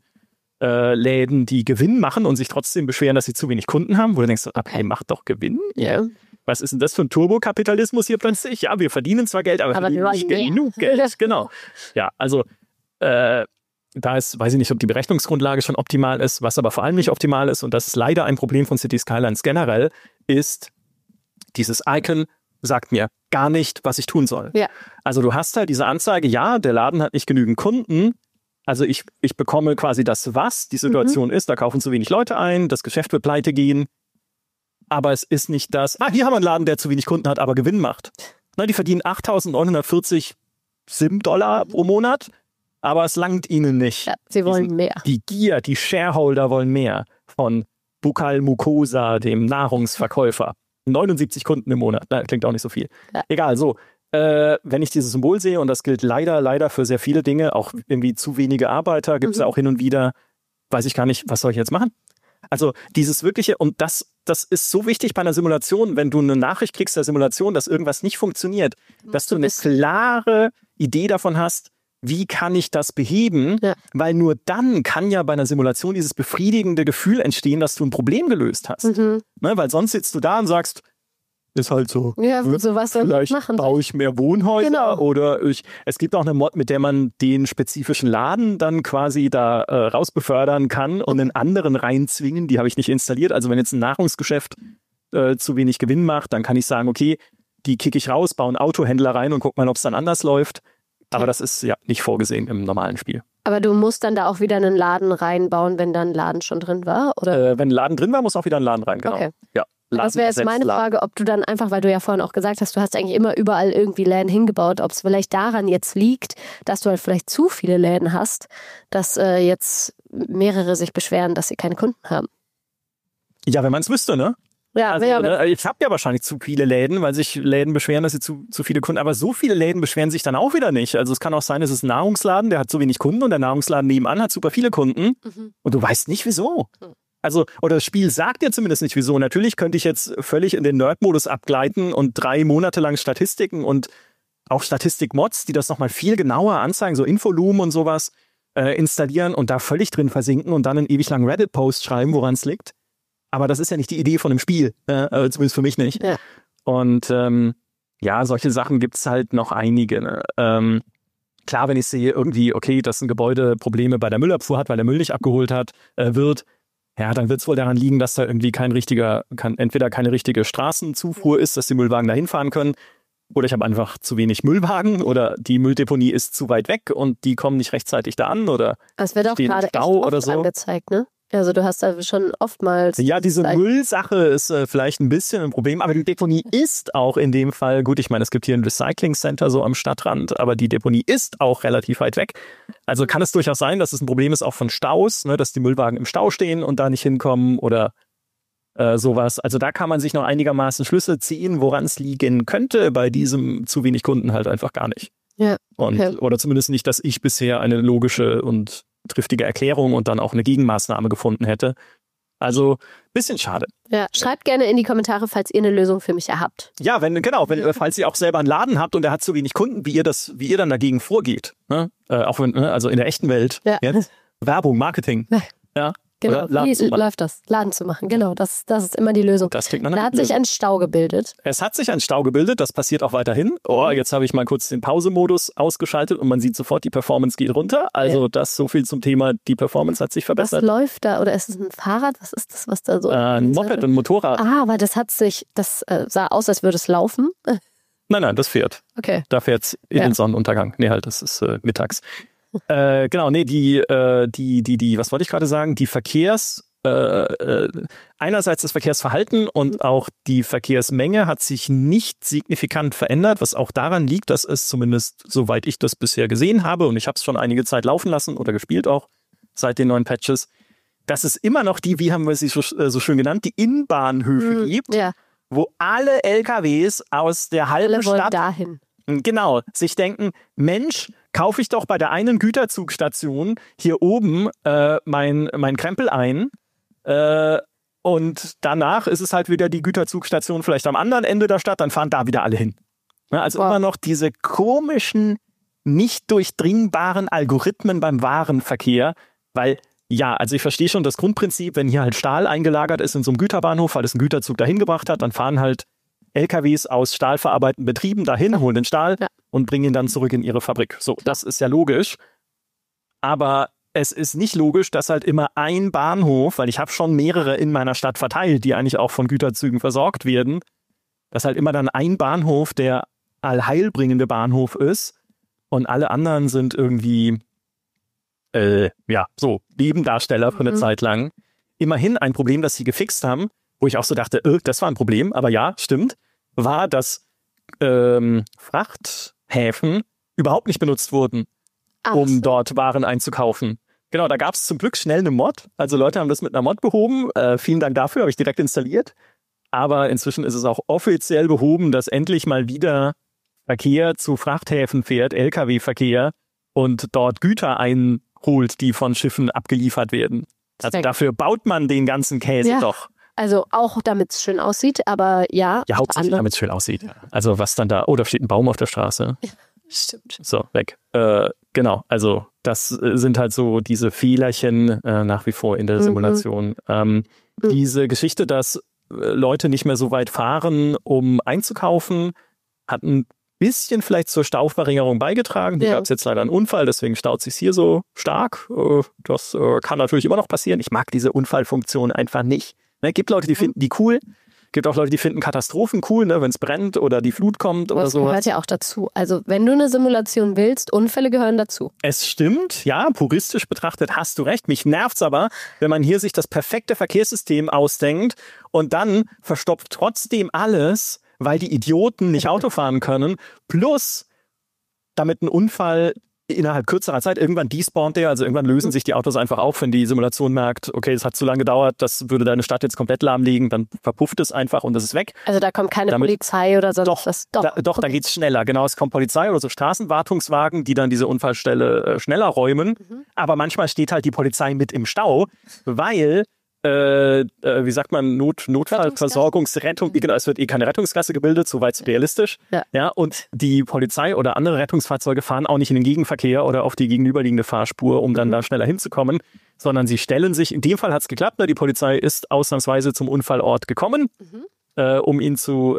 Läden, die Gewinn machen und sich trotzdem beschweren, dass sie zu wenig Kunden haben, wo du denkst, okay, macht doch Gewinn. Ja. Was ist denn das für ein Turbokapitalismus hier plötzlich? Ja, wir verdienen zwar Geld, aber verdienen nicht genug Geld. Genau. Ja, also weiß ich nicht, ob die Berechnungsgrundlage schon optimal ist, was aber vor allem nicht optimal ist, und das ist leider ein Problem von Cities Skylines generell, ist, dieses Icon sagt mir gar nicht, was ich tun soll. Ja. Also du hast halt diese Anzeige, ja, der Laden hat nicht genügend Kunden. Also ich bekomme quasi das, was die Situation ist. Da kaufen zu wenig Leute ein, das Geschäft wird pleite gehen. Aber es ist nicht das, hier haben wir einen Laden, der zu wenig Kunden hat, aber Gewinn macht. Na, die verdienen 8.940 SIM-Dollar pro Monat, aber es langt ihnen nicht. Ja, sie wollen mehr. Die Gier, die Shareholder wollen mehr von Bukal Mukosa, dem Nahrungsverkäufer. 79 Kunden im Monat. Na, klingt auch nicht so viel. Ja. Egal, so. Wenn ich dieses Symbol sehe, und das gilt leider für sehr viele Dinge, auch irgendwie zu wenige Arbeiter, gibt es ja auch hin und wieder, weiß ich gar nicht, was soll ich jetzt machen? Also dieses wirkliche, und das ist so wichtig bei einer Simulation, wenn du eine Nachricht kriegst der Simulation, dass irgendwas nicht funktioniert, dass du eine klare Idee davon hast, wie kann ich das beheben? Ja. Weil nur dann kann ja bei einer Simulation dieses befriedigende Gefühl entstehen, dass du ein Problem gelöst hast. Ne? Weil sonst sitzt du da und sagst, ist halt so. Ja, sowas vielleicht machen. Baue ich mehr Wohnhäuser, genau. Oder es gibt auch eine Mod, mit der man den spezifischen Laden dann quasi da rausbefördern kann und einen anderen reinzwingen. Die habe ich nicht installiert. Also wenn jetzt ein Nahrungsgeschäft zu wenig Gewinn macht, dann kann ich sagen, okay, die kicke ich raus, baue einen Autohändler rein und guck mal, ob es dann anders läuft. Aber das ist ja nicht vorgesehen im normalen Spiel. Aber du musst dann da auch wieder einen Laden reinbauen, wenn da ein Laden schon drin war? Oder? Wenn ein Laden drin war, muss auch wieder ein Laden rein, genau. Okay. Ja. Das wäre jetzt meine Frage, ob du dann einfach, weil du ja vorhin auch gesagt hast, du hast eigentlich immer überall irgendwie Läden hingebaut, ob es vielleicht daran jetzt liegt, dass du halt vielleicht zu viele Läden hast, dass jetzt mehrere sich beschweren, dass sie keine Kunden haben. Ja, wenn man es wüsste, ne? Ja, also, ich habe ja wahrscheinlich zu viele Läden, weil sich Läden beschweren, dass sie zu viele Kunden, aber so viele Läden beschweren sich dann auch wieder nicht. Also es kann auch sein, es ist ein Nahrungsladen, der hat zu wenig Kunden und der Nahrungsladen nebenan hat super viele Kunden und du weißt nicht wieso. Also, oder das Spiel sagt dir zumindest nicht wieso. Natürlich könnte ich jetzt völlig in den Nerd-Modus abgleiten und 3 Monate lang Statistiken und auch Statistik-Mods, die das nochmal viel genauer anzeigen, so Infolumen und sowas, installieren und da völlig drin versinken und dann einen ewig langen Reddit-Post schreiben, woran es liegt. Aber das ist ja nicht die Idee von dem Spiel, zumindest für mich nicht. Ja. Und solche Sachen gibt's halt noch einige. Ne? Klar, wenn ich sehe irgendwie, okay, dass ein Gebäude Probleme bei der Müllabfuhr hat, weil der Müll nicht abgeholt wird, ja, dann wird es wohl daran liegen, dass da irgendwie entweder keine richtige Straßenzufuhr ist, dass die Müllwagen da hinfahren können, oder ich habe einfach zu wenig Müllwagen oder die Mülldeponie ist zu weit weg und die kommen nicht rechtzeitig da an oder das wird auch gerade echt oft angezeigt, ne? Also du hast da schon oftmals... Ja, diese Müllsache ist vielleicht ein bisschen ein Problem, aber die Deponie ist auch in dem Fall, gut, ich meine, es gibt hier ein Recycling-Center so am Stadtrand, aber die Deponie ist auch relativ weit weg. Also kann es durchaus sein, dass es ein Problem ist auch von Staus, ne, dass die Müllwagen im Stau stehen und da nicht hinkommen oder sowas. Also da kann man sich noch einigermaßen Schlüsse ziehen, woran es liegen könnte, bei diesem zu wenig Kunden halt einfach gar nicht. Ja, okay. Oder zumindest nicht, dass ich bisher eine logische und triftige Erklärung und dann auch eine Gegenmaßnahme gefunden hätte. Also, bisschen schade. Ja, schreibt gerne in die Kommentare, falls ihr eine Lösung für mich habt. Ja, falls ihr auch selber einen Laden habt und der hat zu wenig Kunden, wie ihr dann dagegen vorgeht. Ne? Auch also in der echten Welt. Ja. Jetzt. Werbung, Marketing. Ja. Genau, wie läuft das? Laden zu machen, genau, das ist immer die Lösung. Das klingt nach da hat sich ein Stau gebildet. Es hat sich ein Stau gebildet, das passiert auch weiterhin. Jetzt habe ich mal kurz den Pausemodus ausgeschaltet und man sieht sofort, die Performance geht runter. Also das so viel zum Thema, die Performance hat sich verbessert. Was läuft da? Oder ist es ein Fahrrad? Was ist das, was da so... ein Moped, ein Motorrad. Aber das sah aus, als würde es laufen. Nein, das fährt. Okay. Da fährt es in den Sonnenuntergang. Nee, halt, das ist mittags. Genau, nee, was wollte ich gerade sagen? Die einerseits das Verkehrsverhalten und auch die Verkehrsmenge hat sich nicht signifikant verändert, was auch daran liegt, dass es zumindest, soweit ich das bisher gesehen habe, und ich habe es schon einige Zeit laufen lassen oder gespielt auch seit den neuen Patches, dass es immer noch wie haben wir sie so schön genannt, die Innenbahnhöfe gibt, wo alle LKWs aus der halben Stadt dahin. Genau, sich denken, Mensch, kaufe ich doch bei der einen Güterzugstation hier oben mein Krempel ein und danach ist es halt wieder die Güterzugstation vielleicht am anderen Ende der Stadt, dann fahren da wieder alle hin. Ja, also immer noch diese komischen, nicht durchdringbaren Algorithmen beim Warenverkehr, weil also ich verstehe schon das Grundprinzip, wenn hier halt Stahl eingelagert ist in so einem Güterbahnhof, weil es einen Güterzug dahin gebracht hat, dann fahren halt LKWs aus stahlverarbeitenden Betrieben dahin, holen den Stahl und bringen ihn dann zurück in ihre Fabrik. So, das ist ja logisch. Aber es ist nicht logisch, dass halt immer ein Bahnhof, weil ich habe schon mehrere in meiner Stadt verteilt, die eigentlich auch von Güterzügen versorgt werden, dass halt immer dann ein Bahnhof der allheilbringende Bahnhof ist und alle anderen sind irgendwie Nebendarsteller für eine Zeit lang. Immerhin ein Problem, das sie gefixt haben, wo ich auch so dachte, das war ein Problem, aber ja, stimmt, war, dass Frachthäfen überhaupt nicht benutzt wurden, um dort Waren einzukaufen. Genau, da gab es zum Glück schnell eine Mod. Also Leute haben das mit einer Mod behoben. Vielen Dank dafür, habe ich direkt installiert. Aber inzwischen ist es auch offiziell behoben, dass endlich mal wieder Verkehr zu Frachthäfen fährt, Lkw-Verkehr, und dort Güter einholt, die von Schiffen abgeliefert werden. Also dafür baut man den ganzen Käse doch. Also auch damit es schön aussieht, aber ja. Ja, hauptsächlich damit es schön aussieht. Ja. Also was dann da, da steht ein Baum auf der Straße. Ja, stimmt. So, weg. Genau, also das sind halt so diese Fehlerchen nach wie vor in der Simulation. Diese Geschichte, dass Leute nicht mehr so weit fahren, um einzukaufen, hat ein bisschen vielleicht zur Stauverringerung beigetragen. Hier gab es jetzt leider einen Unfall, deswegen staut es sich hier so stark. Das kann natürlich immer noch passieren. Ich mag diese Unfallfunktion einfach nicht. Es gibt Leute, die finden die cool. Gibt auch Leute, die finden Katastrophen cool, ne, wenn es brennt oder die Flut kommt oder so. Das gehört ja auch dazu. Also wenn du eine Simulation willst, Unfälle gehören dazu. Es stimmt, ja, puristisch betrachtet hast du recht. Mich nervt's aber, wenn man hier sich das perfekte Verkehrssystem ausdenkt und dann verstopft trotzdem alles, weil die Idioten nicht Auto fahren können, plus damit ein Unfall innerhalb kürzerer Zeit, irgendwann despawnt der, also irgendwann lösen sich die Autos einfach auf, wenn die Simulation merkt, okay, es hat zu lange gedauert, das würde deine Stadt jetzt komplett lahmlegen, dann verpufft es einfach und das ist weg. Also da kommt keine Polizei oder sonst was? Doch, da geht's schneller. Genau, es kommt Polizei oder so Straßenwartungswagen, die dann diese Unfallstelle schneller räumen. Aber manchmal steht halt die Polizei mit im Stau, weil wie sagt man, Notfallversorgungsrettung, genau, es wird keine Rettungsgasse gebildet, soweit so realistisch. Ja, und die Polizei oder andere Rettungsfahrzeuge fahren auch nicht in den Gegenverkehr oder auf die gegenüberliegende Fahrspur, um dann da schneller hinzukommen, sondern sie stellen sich, in dem Fall hat es geklappt, ne? Die Polizei ist ausnahmsweise zum Unfallort gekommen, um ihn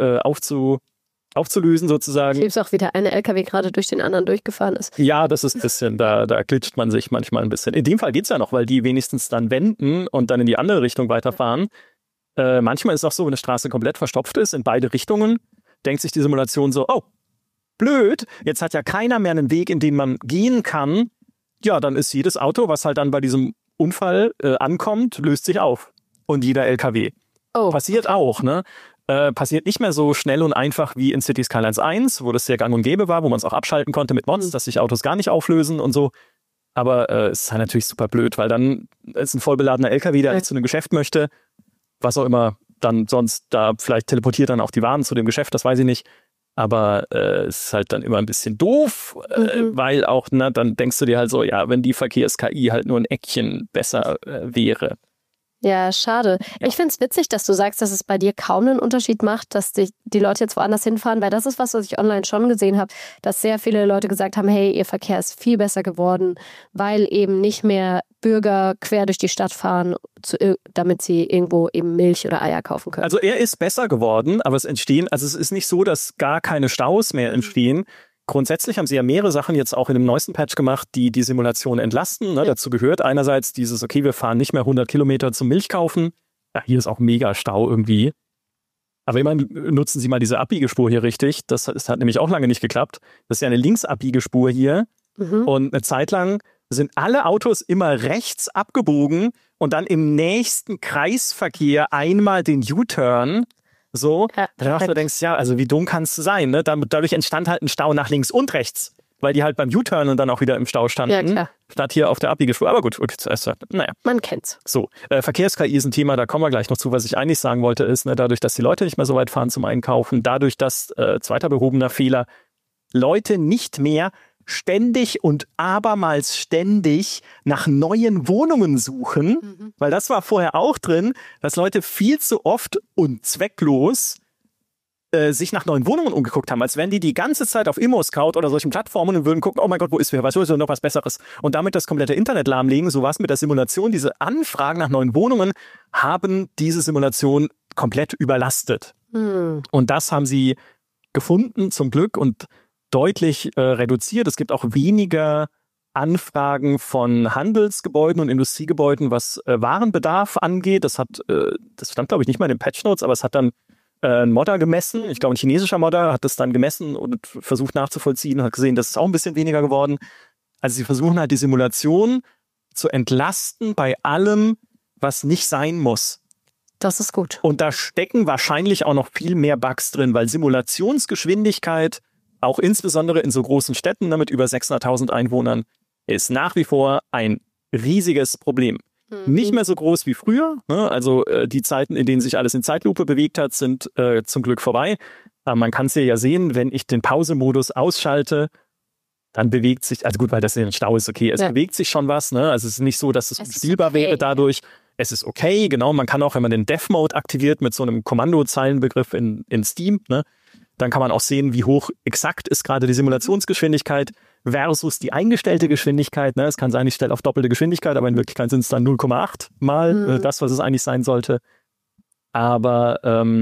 aufzulösen sozusagen. Gibt es auch wieder eine LKW gerade durch den anderen durchgefahren ist. Ja, das ist ein bisschen, da glitscht man sich manchmal ein bisschen. In dem Fall geht's ja noch, weil die wenigstens dann wenden und dann in die andere Richtung weiterfahren. Manchmal ist es auch so, wenn eine Straße komplett verstopft ist, in beide Richtungen, denkt sich die Simulation so, oh, blöd, jetzt hat ja keiner mehr einen Weg, in den man gehen kann. Ja, dann ist jedes Auto, was halt dann bei diesem Unfall ankommt, löst sich auf. Und jeder LKW. Oh. Passiert auch, ne? Passiert nicht mehr so schnell und einfach wie in Cities Skylines 1, wo das sehr gang und gäbe war, wo man es auch abschalten konnte mit Mods, dass sich Autos gar nicht auflösen und so. Aber es ist halt natürlich super blöd, weil dann ist ein vollbeladener LKW, der zu einem Geschäft möchte, was auch immer dann sonst da vielleicht teleportiert dann auch die Waren zu dem Geschäft, das weiß ich nicht. Aber es ist halt dann immer ein bisschen doof, weil auch, na, dann denkst du dir halt so, ja, wenn die Verkehrs-KI halt nur ein Eckchen besser wäre. Ja, schade. Ja. Ich finde es witzig, dass du sagst, dass es bei dir kaum einen Unterschied macht, dass die Leute jetzt woanders hinfahren, weil das ist was ich online schon gesehen habe, dass sehr viele Leute gesagt haben, hey, ihr Verkehr ist viel besser geworden, weil eben nicht mehr Bürger quer durch die Stadt fahren, damit sie irgendwo eben Milch oder Eier kaufen können. Also er ist besser geworden, aber es ist nicht so, dass gar keine Staus mehr entstehen. Grundsätzlich haben sie ja mehrere Sachen jetzt auch in dem neuesten Patch gemacht, die die Simulation entlasten. Ne? Ja. Dazu gehört einerseits dieses, okay, wir fahren nicht mehr 100 Kilometer zum Milchkaufen. Ja, hier ist auch mega Stau irgendwie. Aber immerhin nutzen sie mal diese Abbiegespur hier richtig. Das hat nämlich auch lange nicht geklappt. Das ist ja eine Linksabbiegerspur hier. Und eine Zeit lang sind alle Autos immer rechts abgebogen und dann im nächsten Kreisverkehr einmal den U-Turn. So, danach du denkst, ja, also wie dumm kannst du sein, ne? Dadurch entstand halt ein Stau nach links und rechts, weil die halt beim U-Turn und dann auch wieder im Stau standen, statt hier auf der Abbiegespur. Aber gut, naja. Man kennt's. So, Verkehrs-KI ist ein Thema, da kommen wir gleich noch zu. Was ich eigentlich sagen wollte ist, ne, dadurch, dass die Leute nicht mehr so weit fahren zum Einkaufen, dadurch, dass, zweiter behobener Fehler, Leute nicht mehr ständig und abermals ständig nach neuen Wohnungen suchen, weil das war vorher auch drin, dass Leute viel zu oft und zwecklos sich nach neuen Wohnungen umgeguckt haben, als wären die ganze Zeit auf Immo-Scout oder solchen Plattformen und würden gucken, oh mein Gott, wo ist noch was Besseres? Und damit das komplette Internet lahmlegen, so war es mit der Simulation. Diese Anfragen nach neuen Wohnungen haben diese Simulation komplett überlastet. Und das haben sie gefunden, zum Glück, und deutlich reduziert. Es gibt auch weniger Anfragen von Handelsgebäuden und Industriegebäuden, was Warenbedarf angeht. Das stand, glaube ich, nicht mal in den Patch Notes, aber es hat dann ein Modder gemessen. Ich glaube, ein chinesischer Modder hat das dann gemessen und versucht nachzuvollziehen und hat gesehen, das ist auch ein bisschen weniger geworden. Also sie versuchen halt die Simulation zu entlasten bei allem, was nicht sein muss. Das ist gut. Und da stecken wahrscheinlich auch noch viel mehr Bugs drin, weil Simulationsgeschwindigkeit auch insbesondere in so großen Städten mit über 600.000 Einwohnern ist nach wie vor ein riesiges Problem. Nicht mehr so groß wie früher. Ne? Also die Zeiten, in denen sich alles in Zeitlupe bewegt hat, sind zum Glück vorbei. Aber man kann es ja sehen, wenn ich den Pausemodus ausschalte, dann bewegt sich, also gut, weil das in den Stau ist, okay, es bewegt sich schon was. Ne? Also es ist nicht so, dass es unspielbar wäre dadurch. Es ist okay, genau. Man kann auch, wenn man den Dev-Mode aktiviert mit so einem Kommandozeilenbegriff in Steam, ne? Dann kann man auch sehen, wie hoch exakt ist gerade die Simulationsgeschwindigkeit versus die eingestellte Geschwindigkeit. Ne? Es kann sein, ich stelle auf doppelte Geschwindigkeit, aber in Wirklichkeit sind es dann 0,8 mal das, was es eigentlich sein sollte. Aber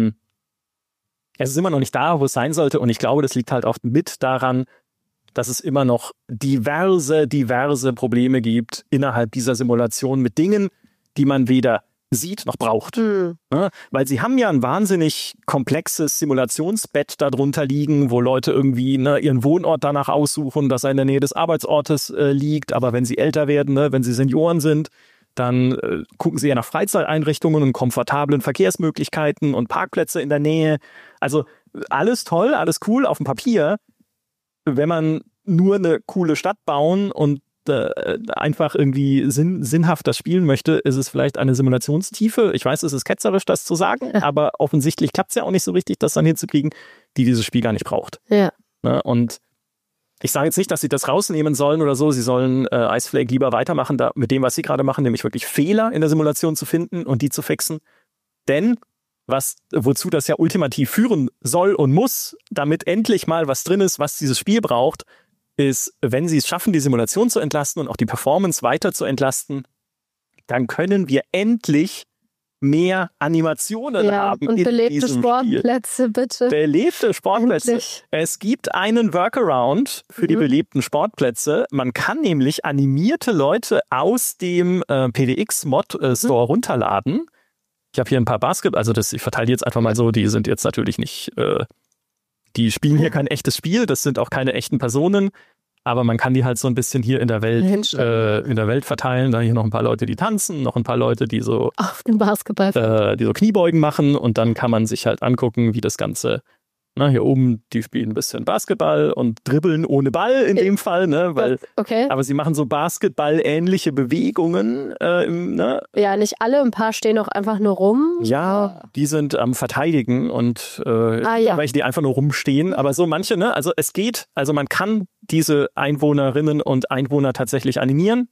es ist immer noch nicht da, wo es sein sollte. Und ich glaube, das liegt halt auch mit daran, dass es immer noch diverse Probleme gibt innerhalb dieser Simulation mit Dingen, die man weder sieht, noch braucht. Ja, weil sie haben ja ein wahnsinnig komplexes Simulationsbett darunter liegen, wo Leute irgendwie ihren Wohnort danach aussuchen, dass er in der Nähe des Arbeitsortes liegt. Aber wenn sie älter werden, wenn sie Senioren sind, dann gucken sie ja nach Freizeiteinrichtungen und komfortablen Verkehrsmöglichkeiten und Parkplätze in der Nähe. Also alles toll, alles cool auf dem Papier. Wenn man nur eine coole Stadt bauen und einfach irgendwie sinnhaft das spielen möchte, ist es vielleicht eine Simulationstiefe. Ich weiß, es ist ketzerisch, das zu sagen, aber offensichtlich klappt es ja auch nicht so richtig, das dann hinzukriegen, die dieses Spiel gar nicht braucht. Ja. Und ich sage jetzt nicht, dass sie das rausnehmen sollen oder so. Sie sollen Iceflake lieber weitermachen mit dem, was sie gerade machen, nämlich wirklich Fehler in der Simulation zu finden und die zu fixen. Denn wozu das ja ultimativ führen soll und muss, damit endlich mal was drin ist, was dieses Spiel braucht, ist, wenn sie es schaffen, die Simulation zu entlasten und auch die Performance weiter zu entlasten, dann können wir endlich mehr Animationen haben. Und belebte Sportplätze, bitte. Belebte Sportplätze. Endlich. Es gibt einen Workaround für die belebten Sportplätze. Man kann nämlich animierte Leute aus dem PDX-Mod-Store runterladen. Ich habe hier ein paar ich verteile die jetzt einfach mal so, die sind jetzt natürlich nicht, die spielen hier kein echtes Spiel, das sind auch keine echten Personen, aber man kann die halt so ein bisschen hier in der Welt verteilen. Da hier noch ein paar Leute, die tanzen, noch ein paar Leute, die so auf dem Basketball, die so Kniebeugen machen und dann kann man sich halt angucken, wie das Ganze. Hier oben, die spielen ein bisschen Basketball und dribbeln ohne Ball in dem Fall, aber sie machen so Basketball-ähnliche Bewegungen. Ja, nicht alle, ein paar stehen auch einfach nur rum. Ja, die sind am Verteidigen und welche, die einfach nur rumstehen, aber so manche, also es geht, also man kann diese Einwohnerinnen und Einwohner tatsächlich animieren.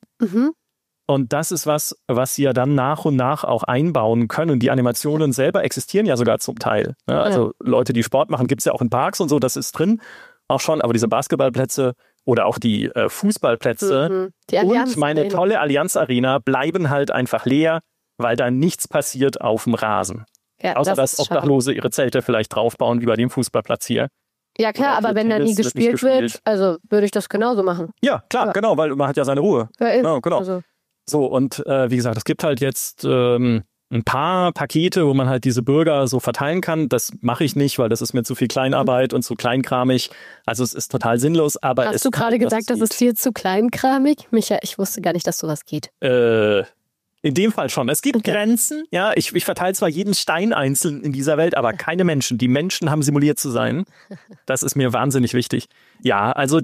Und das ist was sie ja dann nach und nach auch einbauen können. Die Animationen selber existieren ja sogar zum Teil. Also Leute, die Sport machen, gibt es ja auch in Parks und so, das ist drin auch schon. Aber diese Basketballplätze oder auch die Fußballplätze und meine tolle Allianz Arena bleiben halt einfach leer, weil da nichts passiert auf dem Rasen. Ja, außer dass Obdachlose ihre Zelte vielleicht draufbauen, wie bei dem Fußballplatz hier. Ja klar, aber wenn da nie gespielt wird, also würde ich das genauso machen. Ja, klar, genau, weil man hat ja seine Ruhe. Ja, genau. Also. So, und wie gesagt, es gibt halt jetzt ein paar Pakete, wo man halt diese Bürger so verteilen kann. Das mache ich nicht, weil das ist mir zu viel Kleinarbeit und zu kleinkramig. Also es ist total sinnlos. Aber hast du gerade gesagt, das ist dir zu kleinkramig? Micha, ich wusste gar nicht, dass sowas geht. In dem Fall schon. Es gibt Grenzen. Ja, ich verteile zwar jeden Stein einzeln in dieser Welt, aber keine Menschen. Die Menschen haben simuliert zu sein. Das ist mir wahnsinnig wichtig. Ja, also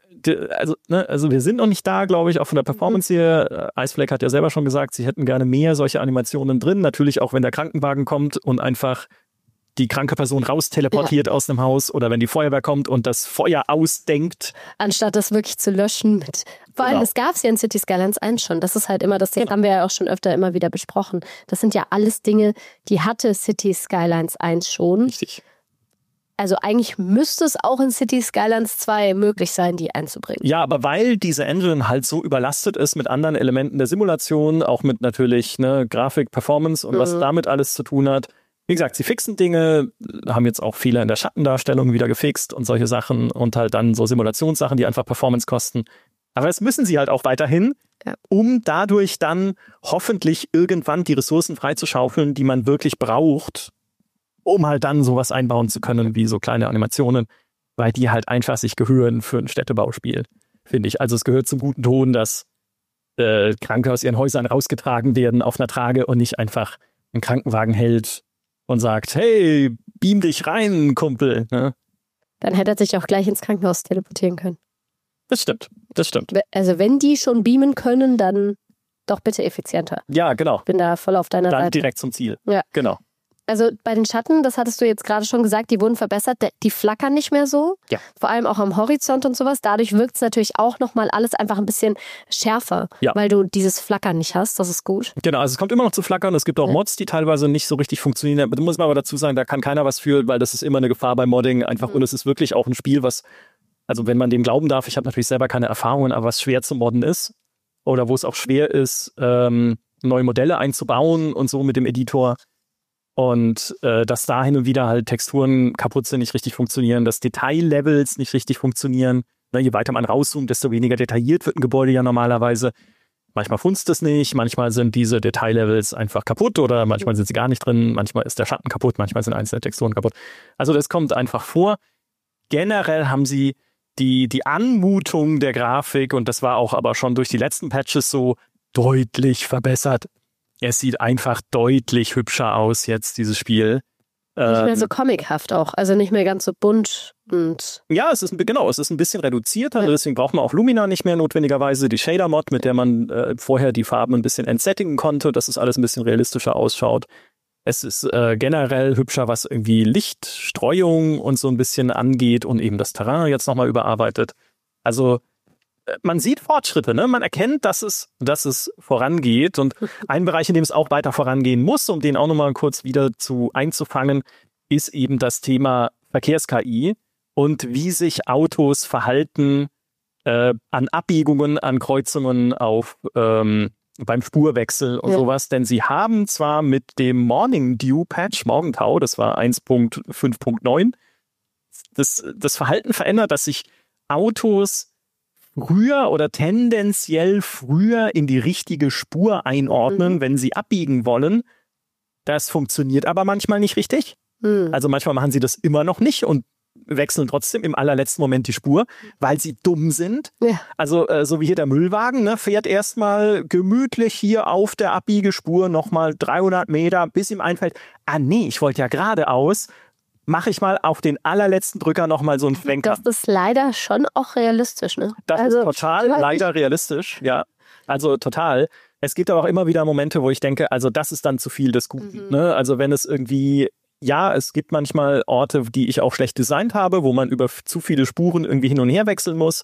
also wir sind noch nicht da, glaube ich, auch von der Performance hier. Iceflake hat ja selber schon gesagt, sie hätten gerne mehr solche Animationen drin. Natürlich auch, wenn der Krankenwagen kommt und einfach die kranke Person raus teleportiert aus dem Haus oder wenn die Feuerwehr kommt und das Feuer ausdenkt. Anstatt das wirklich zu löschen. Vor allem, das gab es ja in Cities Skylines 1 schon. Das ist halt immer das haben wir ja auch schon öfter immer wieder besprochen. Das sind ja alles Dinge, die hatte Cities Skylines 1 schon. Richtig. Also eigentlich müsste es auch in Cities Skylines 2 möglich sein, die einzubringen. Ja, aber weil diese Engine halt so überlastet ist mit anderen Elementen der Simulation, auch mit natürlich Grafik, Performance und was damit alles zu tun hat. Wie gesagt, sie fixen Dinge, haben jetzt auch Fehler in der Schattendarstellung wieder gefixt und solche Sachen und halt dann so Simulationssachen, die einfach Performance kosten. Aber das müssen sie halt auch weiterhin, um dadurch dann hoffentlich irgendwann die Ressourcen freizuschaufeln, die man wirklich braucht, um halt dann sowas einbauen zu können, wie so kleine Animationen, weil die halt einfach sich gehören für ein Städtebauspiel, finde ich. Also es gehört zum guten Ton, dass Kranke aus ihren Häusern rausgetragen werden auf einer Trage und nicht einfach ein Krankenwagen hält und sagt, hey, beam dich rein, Kumpel. Ne? Dann hätte er sich auch gleich ins Krankenhaus teleportieren können. Das stimmt. Also wenn die schon beamen können, dann doch bitte effizienter. Ja, genau. Ich bin da voll auf deiner Seite. Dann direkt zum Ziel. Ja. Genau. Also bei den Schatten, das hattest du jetzt gerade schon gesagt, die wurden verbessert, die flackern nicht mehr so. Ja. Vor allem auch am Horizont und sowas. Dadurch wirkt es natürlich auch nochmal alles einfach ein bisschen schärfer, weil du dieses Flackern nicht hast. Das ist gut. Genau, also es kommt immer noch zu Flackern. Es gibt auch Mods, die teilweise nicht so richtig funktionieren. Da muss man aber dazu sagen, da kann keiner was für, weil das ist immer eine Gefahr beim Modding. Und es ist wirklich auch ein Spiel, was, also wenn man dem glauben darf, ich habe natürlich selber keine Erfahrungen, aber was schwer zu modden ist oder wo es auch schwer ist, neue Modelle einzubauen und so mit dem Editor. Und dass da hin und wieder halt Texturen kaputt sind, nicht richtig funktionieren, dass Detaillevels nicht richtig funktionieren. Je weiter man rauszoomt, desto weniger detailliert wird ein Gebäude ja normalerweise. manchmal funzt es nicht, manchmal sind diese Detaillevels einfach kaputt oder manchmal sind sie gar nicht drin, manchmal ist der Schatten kaputt, manchmal sind einzelne Texturen kaputt. Also das kommt einfach vor. Generell haben sie die Anmutung der Grafik, und das war auch aber schon durch die letzten Patches so, deutlich verbessert. Es sieht einfach deutlich hübscher aus jetzt, dieses Spiel. Nicht mehr so comichaft auch, also nicht mehr ganz so bunt und... Ja, es ist ein bisschen reduzierter, deswegen braucht man auch Lumina nicht mehr notwendigerweise, die Shader-Mod, mit der man vorher die Farben ein bisschen entsättigen konnte, dass es alles ein bisschen realistischer ausschaut. Es ist generell hübscher, was irgendwie Lichtstreuung und so ein bisschen angeht und eben das Terrain jetzt nochmal überarbeitet. Also man sieht Fortschritte, ne? Man erkennt, dass es vorangeht, und ein Bereich, in dem es auch weiter vorangehen muss, um den auch nochmal kurz wieder einzufangen, ist eben das Thema Verkehrs-KI und wie sich Autos verhalten an Abbiegungen, an Kreuzungen beim Spurwechsel und sowas, denn sie haben zwar mit dem Morning Dew Patch, Morgentau, das war 1.5.9, das Verhalten verändert, dass sich Autos früher oder tendenziell früher in die richtige Spur einordnen, wenn sie abbiegen wollen. Das funktioniert aber manchmal nicht richtig. Also manchmal machen sie das immer noch nicht und wechseln trotzdem im allerletzten Moment die Spur, weil sie dumm sind. Ja. Also so wie hier der Müllwagen, ne, fährt erstmal gemütlich hier auf der Abbiegespur nochmal 300 Meter, bis ihm einfällt, nee, ich wollte ja geradeaus, mache ich mal auf den allerletzten Drücker nochmal so einen Schwenker. Das ist leider schon auch realistisch, ne? Das ist total leider realistisch, ja. Also total. Es gibt aber auch immer wieder Momente, wo ich denke, also das ist dann zu viel des Guten. Ne? Also wenn es irgendwie, ja, es gibt manchmal Orte, die ich auch schlecht designt habe, wo man über zu viele Spuren irgendwie hin und her wechseln muss.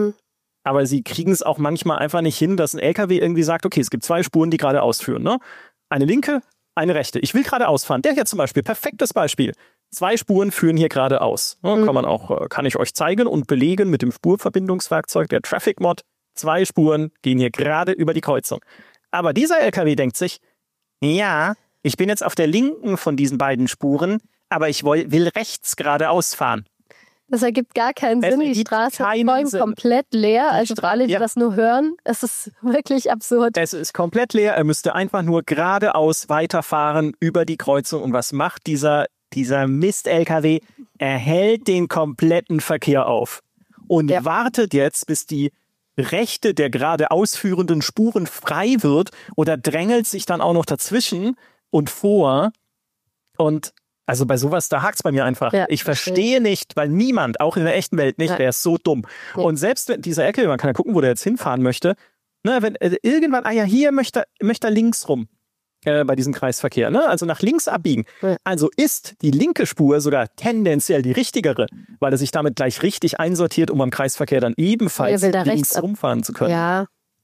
Aber sie kriegen es auch manchmal einfach nicht hin, dass ein LKW irgendwie sagt, okay, es gibt 2 Spuren, die geradeaus führen. Ne? Eine linke, eine rechte. Ich will geradeaus fahren. Der hier zum Beispiel, perfektes Beispiel. 2 Spuren führen hier geradeaus. Kann ich euch zeigen und belegen mit dem Spurverbindungswerkzeug der Traffic Mod. 2 Spuren gehen hier gerade über die Kreuzung. Aber dieser LKW denkt sich, ja, ich bin jetzt auf der linken von diesen beiden Spuren, aber ich will rechts geradeaus fahren. Das ergibt gar keinen Sinn. Die Straße ist komplett leer. Also für alle, die das nur hören, es ist wirklich absurd. Es ist komplett leer. Er müsste einfach nur geradeaus weiterfahren über die Kreuzung. Und was macht dieser Mist-LKW? Er hält den kompletten Verkehr auf und wartet jetzt, bis die rechte der gerade ausführenden Spuren frei wird, oder drängelt sich dann auch noch dazwischen und vor. Und also bei sowas, da hakt's bei mir einfach. Ja, ich verstehe nicht, weil niemand, auch in der echten Welt nicht, der ist so dumm. Ja. Und selbst wenn dieser LKW, man kann ja gucken, wo der jetzt hinfahren möchte, ne, wenn irgendwann, hier möchte er links rum. Bei diesem Kreisverkehr, ne? Also nach links abbiegen. Ja. Also ist die linke Spur sogar tendenziell die richtigere, weil er sich damit gleich richtig einsortiert, um am Kreisverkehr dann ebenfalls links rumfahren zu können. Ja.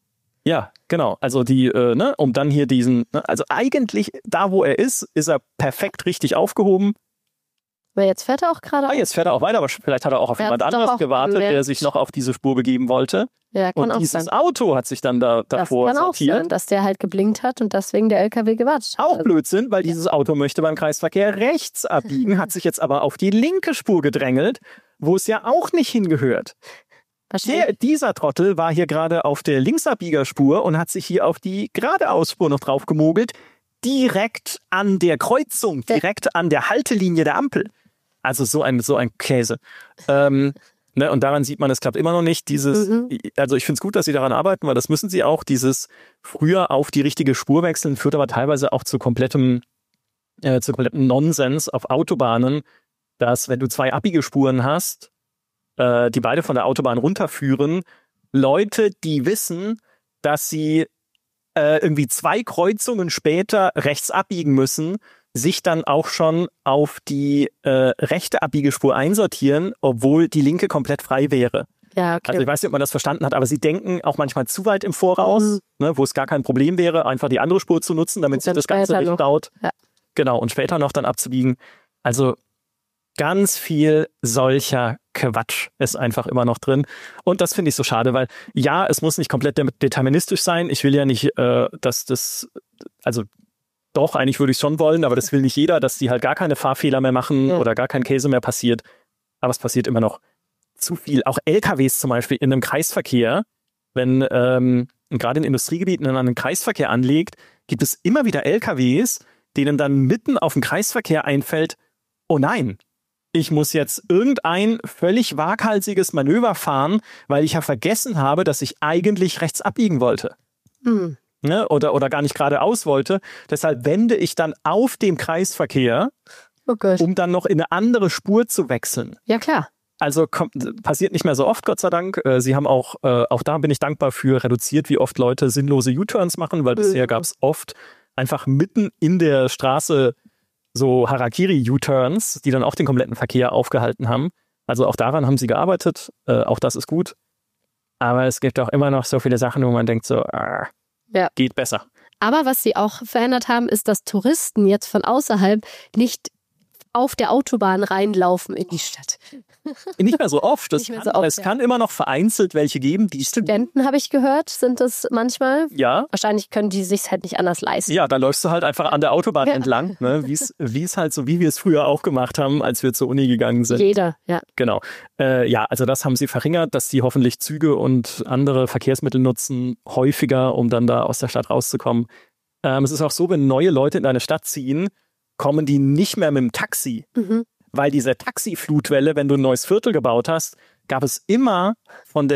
Ja, genau. Also um dann hier also eigentlich da, wo er ist er perfekt richtig aufgehoben. Aber jetzt fährt er auch gerade. Jetzt fährt er auch weiter, aber vielleicht hat er auch auf jemand anderes gewartet, der sich noch auf diese Spur begeben wollte. Ja, kann auch dieses Auto hat sich dann davor sortiert. Das kann auch sein, dass der halt geblinkt hat und deswegen der LKW gewartet hat. Auch Blödsinn, weil dieses Auto möchte beim Kreisverkehr rechts abbiegen, hat sich jetzt aber auf die linke Spur gedrängelt, wo es ja auch nicht hingehört. Dieser Trottel war hier gerade auf der Linksabbiegerspur und hat sich hier auf die geradeausspur noch drauf gemogelt, direkt an der Kreuzung, direkt an der Haltelinie der Ampel. Also so ein Käse. Ne, und daran sieht man, es klappt immer noch nicht. Also ich finde es gut, dass sie daran arbeiten, weil das müssen sie auch. Dieses früher auf die richtige Spur wechseln führt aber teilweise auch zu komplettem Nonsens auf Autobahnen, dass wenn du 2 Abbiegespuren hast, die beide von der Autobahn runterführen, Leute, die wissen, dass sie irgendwie 2 Kreuzungen später rechts abbiegen müssen, sich dann auch schon auf die rechte Abbiegespur einsortieren, obwohl die linke komplett frei wäre. Ja, okay. Also ich weiß nicht, ob man das verstanden hat, aber sie denken auch manchmal zu weit im Voraus, ne, wo es gar kein Problem wäre, einfach die andere Spur zu nutzen, damit sich das Ganze nicht staut. Ja. Genau, und später noch dann abzubiegen. Also ganz viel solcher Quatsch ist einfach immer noch drin. Und das finde ich so schade, weil ja, es muss nicht komplett deterministisch sein. Ich will ja nicht, doch, eigentlich würde ich es schon wollen, aber das will nicht jeder, dass die halt gar keine Fahrfehler mehr machen oder gar kein Käse mehr passiert. Aber es passiert immer noch zu viel. Auch LKWs zum Beispiel in einem Kreisverkehr, wenn und gerade in Industriegebieten, wenn man einen Kreisverkehr anlegt, gibt es immer wieder LKWs, denen dann mitten auf den Kreisverkehr einfällt, oh nein, ich muss jetzt irgendein völlig waghalsiges Manöver fahren, weil ich ja vergessen habe, dass ich eigentlich rechts abbiegen wollte. Mhm. Ne? Oder gar nicht geradeaus wollte. Deshalb wende ich dann auf dem Kreisverkehr, um dann noch in eine andere Spur zu wechseln. Ja, klar. Also passiert nicht mehr so oft, Gott sei Dank. Sie haben auch da bin ich dankbar für, reduziert, wie oft Leute sinnlose U-Turns machen, weil bisher gab es oft einfach mitten in der Straße so Harakiri-U-Turns, die dann auch den kompletten Verkehr aufgehalten haben. Also auch daran haben sie gearbeitet. Auch das ist gut. Aber es gibt auch immer noch so viele Sachen, wo man denkt so, geht besser. Aber was sie auch verändert haben, ist, dass Touristen jetzt von außerhalb nicht auf der Autobahn reinlaufen in die Stadt. Nicht mehr so oft. Es kann immer noch vereinzelt welche geben, die Studenten, habe ich gehört, sind das manchmal. Ja. Wahrscheinlich können die sich halt nicht anders leisten. Ja, da läufst du halt einfach an der Autobahn entlang, ne? Wie es halt so, wie wir es früher auch gemacht haben, als wir zur Uni gegangen sind. Jeder, ja. Genau. Also das haben sie verringert, dass sie hoffentlich Züge und andere Verkehrsmittel nutzen, häufiger, um dann da aus der Stadt rauszukommen. Es ist auch so, wenn neue Leute in deine Stadt ziehen, kommen die nicht mehr mit dem Taxi. Weil diese Taxiflutwelle, wenn du ein neues Viertel gebaut hast, gab es immer vom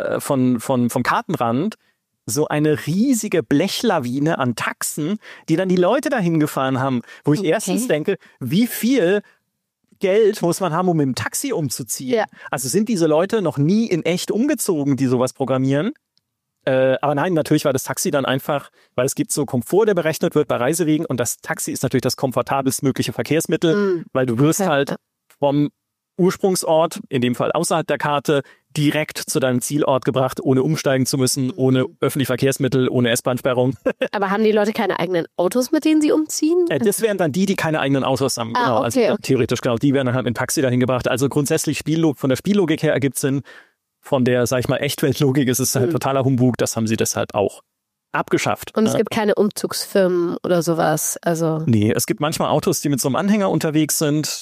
Kartenrand so eine riesige Blechlawine an Taxen, die dann die Leute dahin gefahren haben. Wo ich erstens denke, wie viel Geld muss man haben, um mit dem Taxi umzuziehen? Ja. Also sind diese Leute noch nie in echt umgezogen, die sowas programmieren? Aber nein, natürlich war das Taxi dann einfach, weil es gibt so Komfort, der berechnet wird bei Reisewegen und das Taxi ist natürlich das komfortabelst mögliche Verkehrsmittel, weil du wirst halt vom Ursprungsort, in dem Fall außerhalb der Karte, direkt zu deinem Zielort gebracht, ohne umsteigen zu müssen, ohne öffentliche Verkehrsmittel, ohne S-Bahn-Sperrung. Aber haben die Leute keine eigenen Autos, mit denen sie umziehen? Das wären dann die keine eigenen Autos haben. Genau, okay. Also theoretisch, genau, die werden dann halt mit dem Taxi dahin gebracht. Also grundsätzlich von der Spiellogik her ergibt es Sinn. Von der, sag ich mal, Echtweltlogik ist es halt totaler Humbug. Das haben sie deshalb auch abgeschafft. Und es gibt keine Umzugsfirmen oder sowas. Also nee, es gibt manchmal Autos, die mit so einem Anhänger unterwegs sind,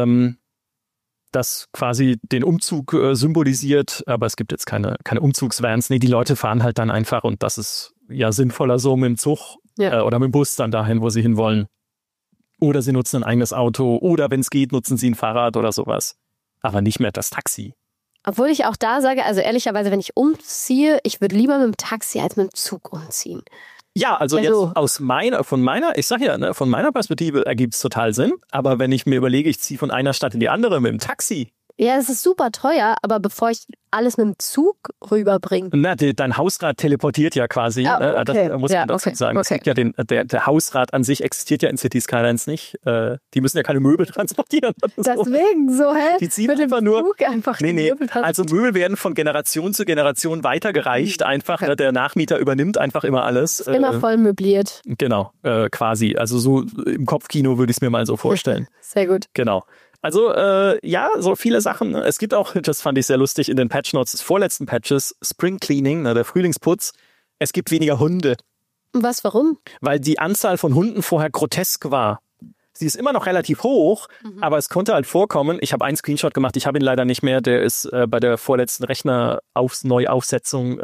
das quasi den Umzug symbolisiert. Aber es gibt jetzt keine Umzugsvans. Nee, die Leute fahren halt dann einfach und das ist ja sinnvoller so mit dem Zug oder mit dem Bus dann dahin, wo sie hinwollen. Oder sie nutzen ein eigenes Auto oder wenn es geht, nutzen sie ein Fahrrad oder sowas. Aber nicht mehr das Taxi. Obwohl ich auch da sage, also ehrlicherweise, wenn ich umziehe, ich würde lieber mit dem Taxi als mit dem Zug umziehen. Ja, also jetzt von meiner Perspektive ergibt es total Sinn. Aber wenn ich mir überlege, ich ziehe von einer Stadt in die andere mit dem Taxi. Ja, es ist super teuer, aber bevor ich alles mit dem Zug rüberbringe. Na, dein Hausrat teleportiert ja quasi. Okay. Das muss man dazu sagen. Okay. Ja der Hausrat an sich existiert ja in City Skylines nicht. Die müssen ja keine Möbel transportieren. Deswegen so, hä? Die ziehen einfach nur. Zug einfach Nee. Also Möbel werden von Generation zu Generation weitergereicht. Einfach. Okay. Der Nachmieter übernimmt einfach immer alles. Immer voll möbliert. Genau, quasi. Also so im Kopfkino würde ich es mir mal so vorstellen. Sehr gut. Genau. Also, so viele Sachen. Es gibt auch, das fand ich sehr lustig, in den Patchnotes des vorletzten Patches, Spring Cleaning, der Frühlingsputz. Es gibt weniger Hunde. Was, warum? Weil die Anzahl von Hunden vorher grotesk war. Sie ist immer noch relativ hoch, aber es konnte halt vorkommen, ich habe einen Screenshot gemacht, ich habe ihn leider nicht mehr, der ist bei der vorletzten Rechnerneuaufsetzung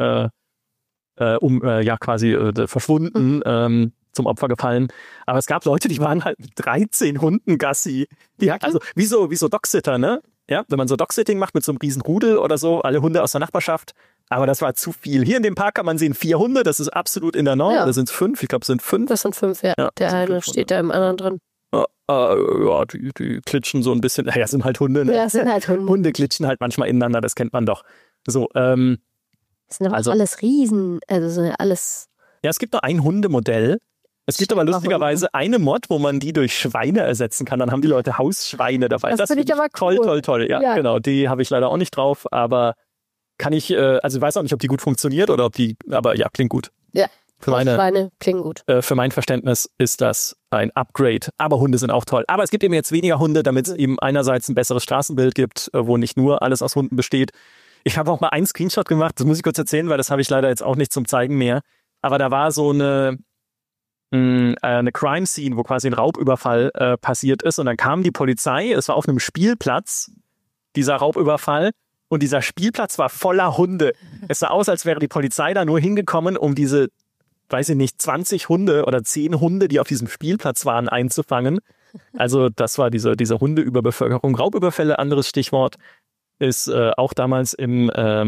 verschwunden, zum Opfer gefallen. Aber es gab Leute, die waren halt mit 13 Hunden Gassi. Also wie so Dogsitter, ne? Ja, wenn man so Dogsitting macht mit so einem riesen Rudel oder so, alle Hunde aus der Nachbarschaft. Aber das war zu viel. Hier in dem Park kann man sehen 4 Hunde, das ist absolut in der Norm. Ja. Da sind es 5, ich glaube es sind 5. Das sind 5, ja. Der eine steht da im anderen drin. Ja, die klitschen so ein bisschen. Ja, sind halt Hunde, ne? Ja, sind halt Hunde. Hunde klitschen halt manchmal ineinander, das kennt man doch. So, das sind aber alles Riesen, also sind alles. Ja, es gibt nur ein Hundemodell. Es gibt aber lustigerweise eine Mod, wo man die durch Schweine ersetzen kann. Dann haben die Leute Hausschweine dabei. Das finde ich aber cool. Toll. Ja, genau. Die habe ich leider auch nicht drauf, aber kann ich, also ich weiß auch nicht, ob die gut funktioniert oder aber ja, klingt gut. Ja, Schweine klingen gut. Für mein Verständnis ist das ein Upgrade. Aber Hunde sind auch toll. Aber es gibt eben jetzt weniger Hunde, damit es eben einerseits ein besseres Straßenbild gibt, wo nicht nur alles aus Hunden besteht. Ich habe auch mal einen Screenshot gemacht, das muss ich kurz erzählen, weil das habe ich leider jetzt auch nicht zum Zeigen mehr. Aber da war so eine Crime-Scene, wo quasi ein Raubüberfall passiert ist und dann kam die Polizei, es war auf einem Spielplatz, dieser Raubüberfall, und dieser Spielplatz war voller Hunde. Es sah aus, als wäre die Polizei da nur hingekommen, um diese, weiß ich nicht, 20 Hunde oder 10 Hunde, die auf diesem Spielplatz waren, einzufangen. Also das war diese Hundeüberbevölkerung. Raubüberfälle, anderes Stichwort, ist auch damals im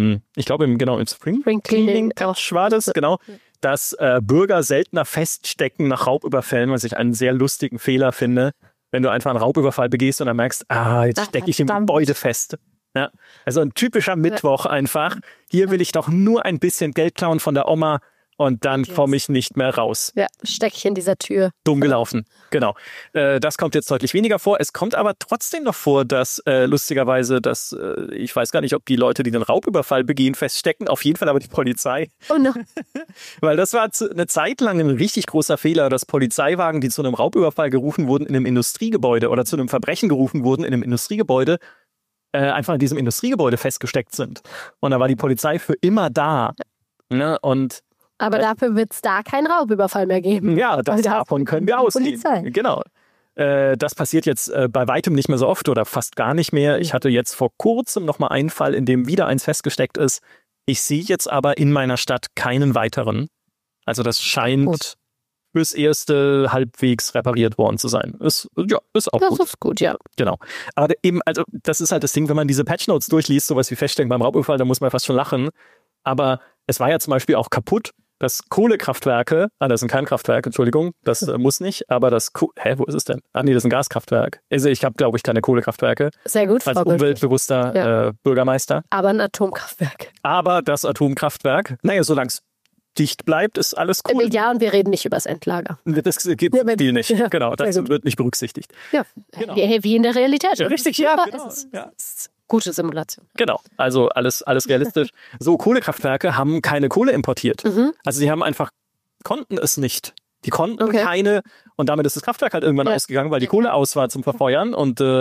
Spring Cleaning war das, genau, dass Bürger seltener feststecken nach Raubüberfällen, was ich einen sehr lustigen Fehler finde, wenn du einfach einen Raubüberfall begehst und dann merkst, jetzt stecke ich im Gebäude fest. Ja, also ein typischer Mittwoch einfach. Hier will ich doch nur ein bisschen Geld klauen von der Oma und dann komme ich nicht mehr raus. Ja, stecke ich in dieser Tür. Dumm gelaufen, genau. Das kommt jetzt deutlich weniger vor. Es kommt aber trotzdem noch vor, dass lustigerweise, ich weiß gar nicht, ob die Leute, die den Raubüberfall begehen, feststecken. Auf jeden Fall aber die Polizei. Oh no. Weil das war eine Zeit lang ein richtig großer Fehler, dass Polizeiwagen, die zu einem Raubüberfall gerufen wurden in einem Industriegebäude oder zu einem Verbrechen gerufen wurden in einem Industriegebäude, einfach in diesem Industriegebäude festgesteckt sind. Und da war die Polizei für immer da. Ne? Aber dafür wird es da keinen Raubüberfall mehr geben. Ja, davon können wir ausgehen. Polizei. Genau. Das passiert jetzt bei weitem nicht mehr so oft oder fast gar nicht mehr. Ich hatte jetzt vor kurzem noch mal einen Fall, in dem wieder eins festgesteckt ist. Ich sehe jetzt aber in meiner Stadt keinen weiteren. Also das scheint fürs Erste halbwegs repariert worden zu sein. Ist auch gut. Das ist gut, ja. Genau. Aber eben, also das ist halt das Ding, wenn man diese Patchnotes durchliest, sowas wie Feststecken beim Raubüberfall, da muss man fast schon lachen. Aber es war ja zum Beispiel auch kaputt, dass Kohlekraftwerke, das sind kein Kraftwerk, Entschuldigung, das muss nicht, aber wo ist es denn? Das ist ein Gaskraftwerk. Also ich habe, glaube ich, keine Kohlekraftwerke. Sehr gut, als umweltbewusster Bürgermeister. Aber ein Atomkraftwerk. Aber das Atomkraftwerk, solange es dicht bleibt, ist alles cool. Ja, und wir reden nicht über das Endlager. Das gibt es nicht. Ja, genau, das wird nicht berücksichtigt. Ja, genau. Wie in der Realität. Ja, richtig, ja, genau. Gute Simulation. Genau, also alles realistisch. So, Kohlekraftwerke haben keine Kohle importiert. Also sie konnten es nicht. Die konnten keine, und damit ist das Kraftwerk halt irgendwann ausgegangen, weil die Kohle aus war zum Verfeuern. Und so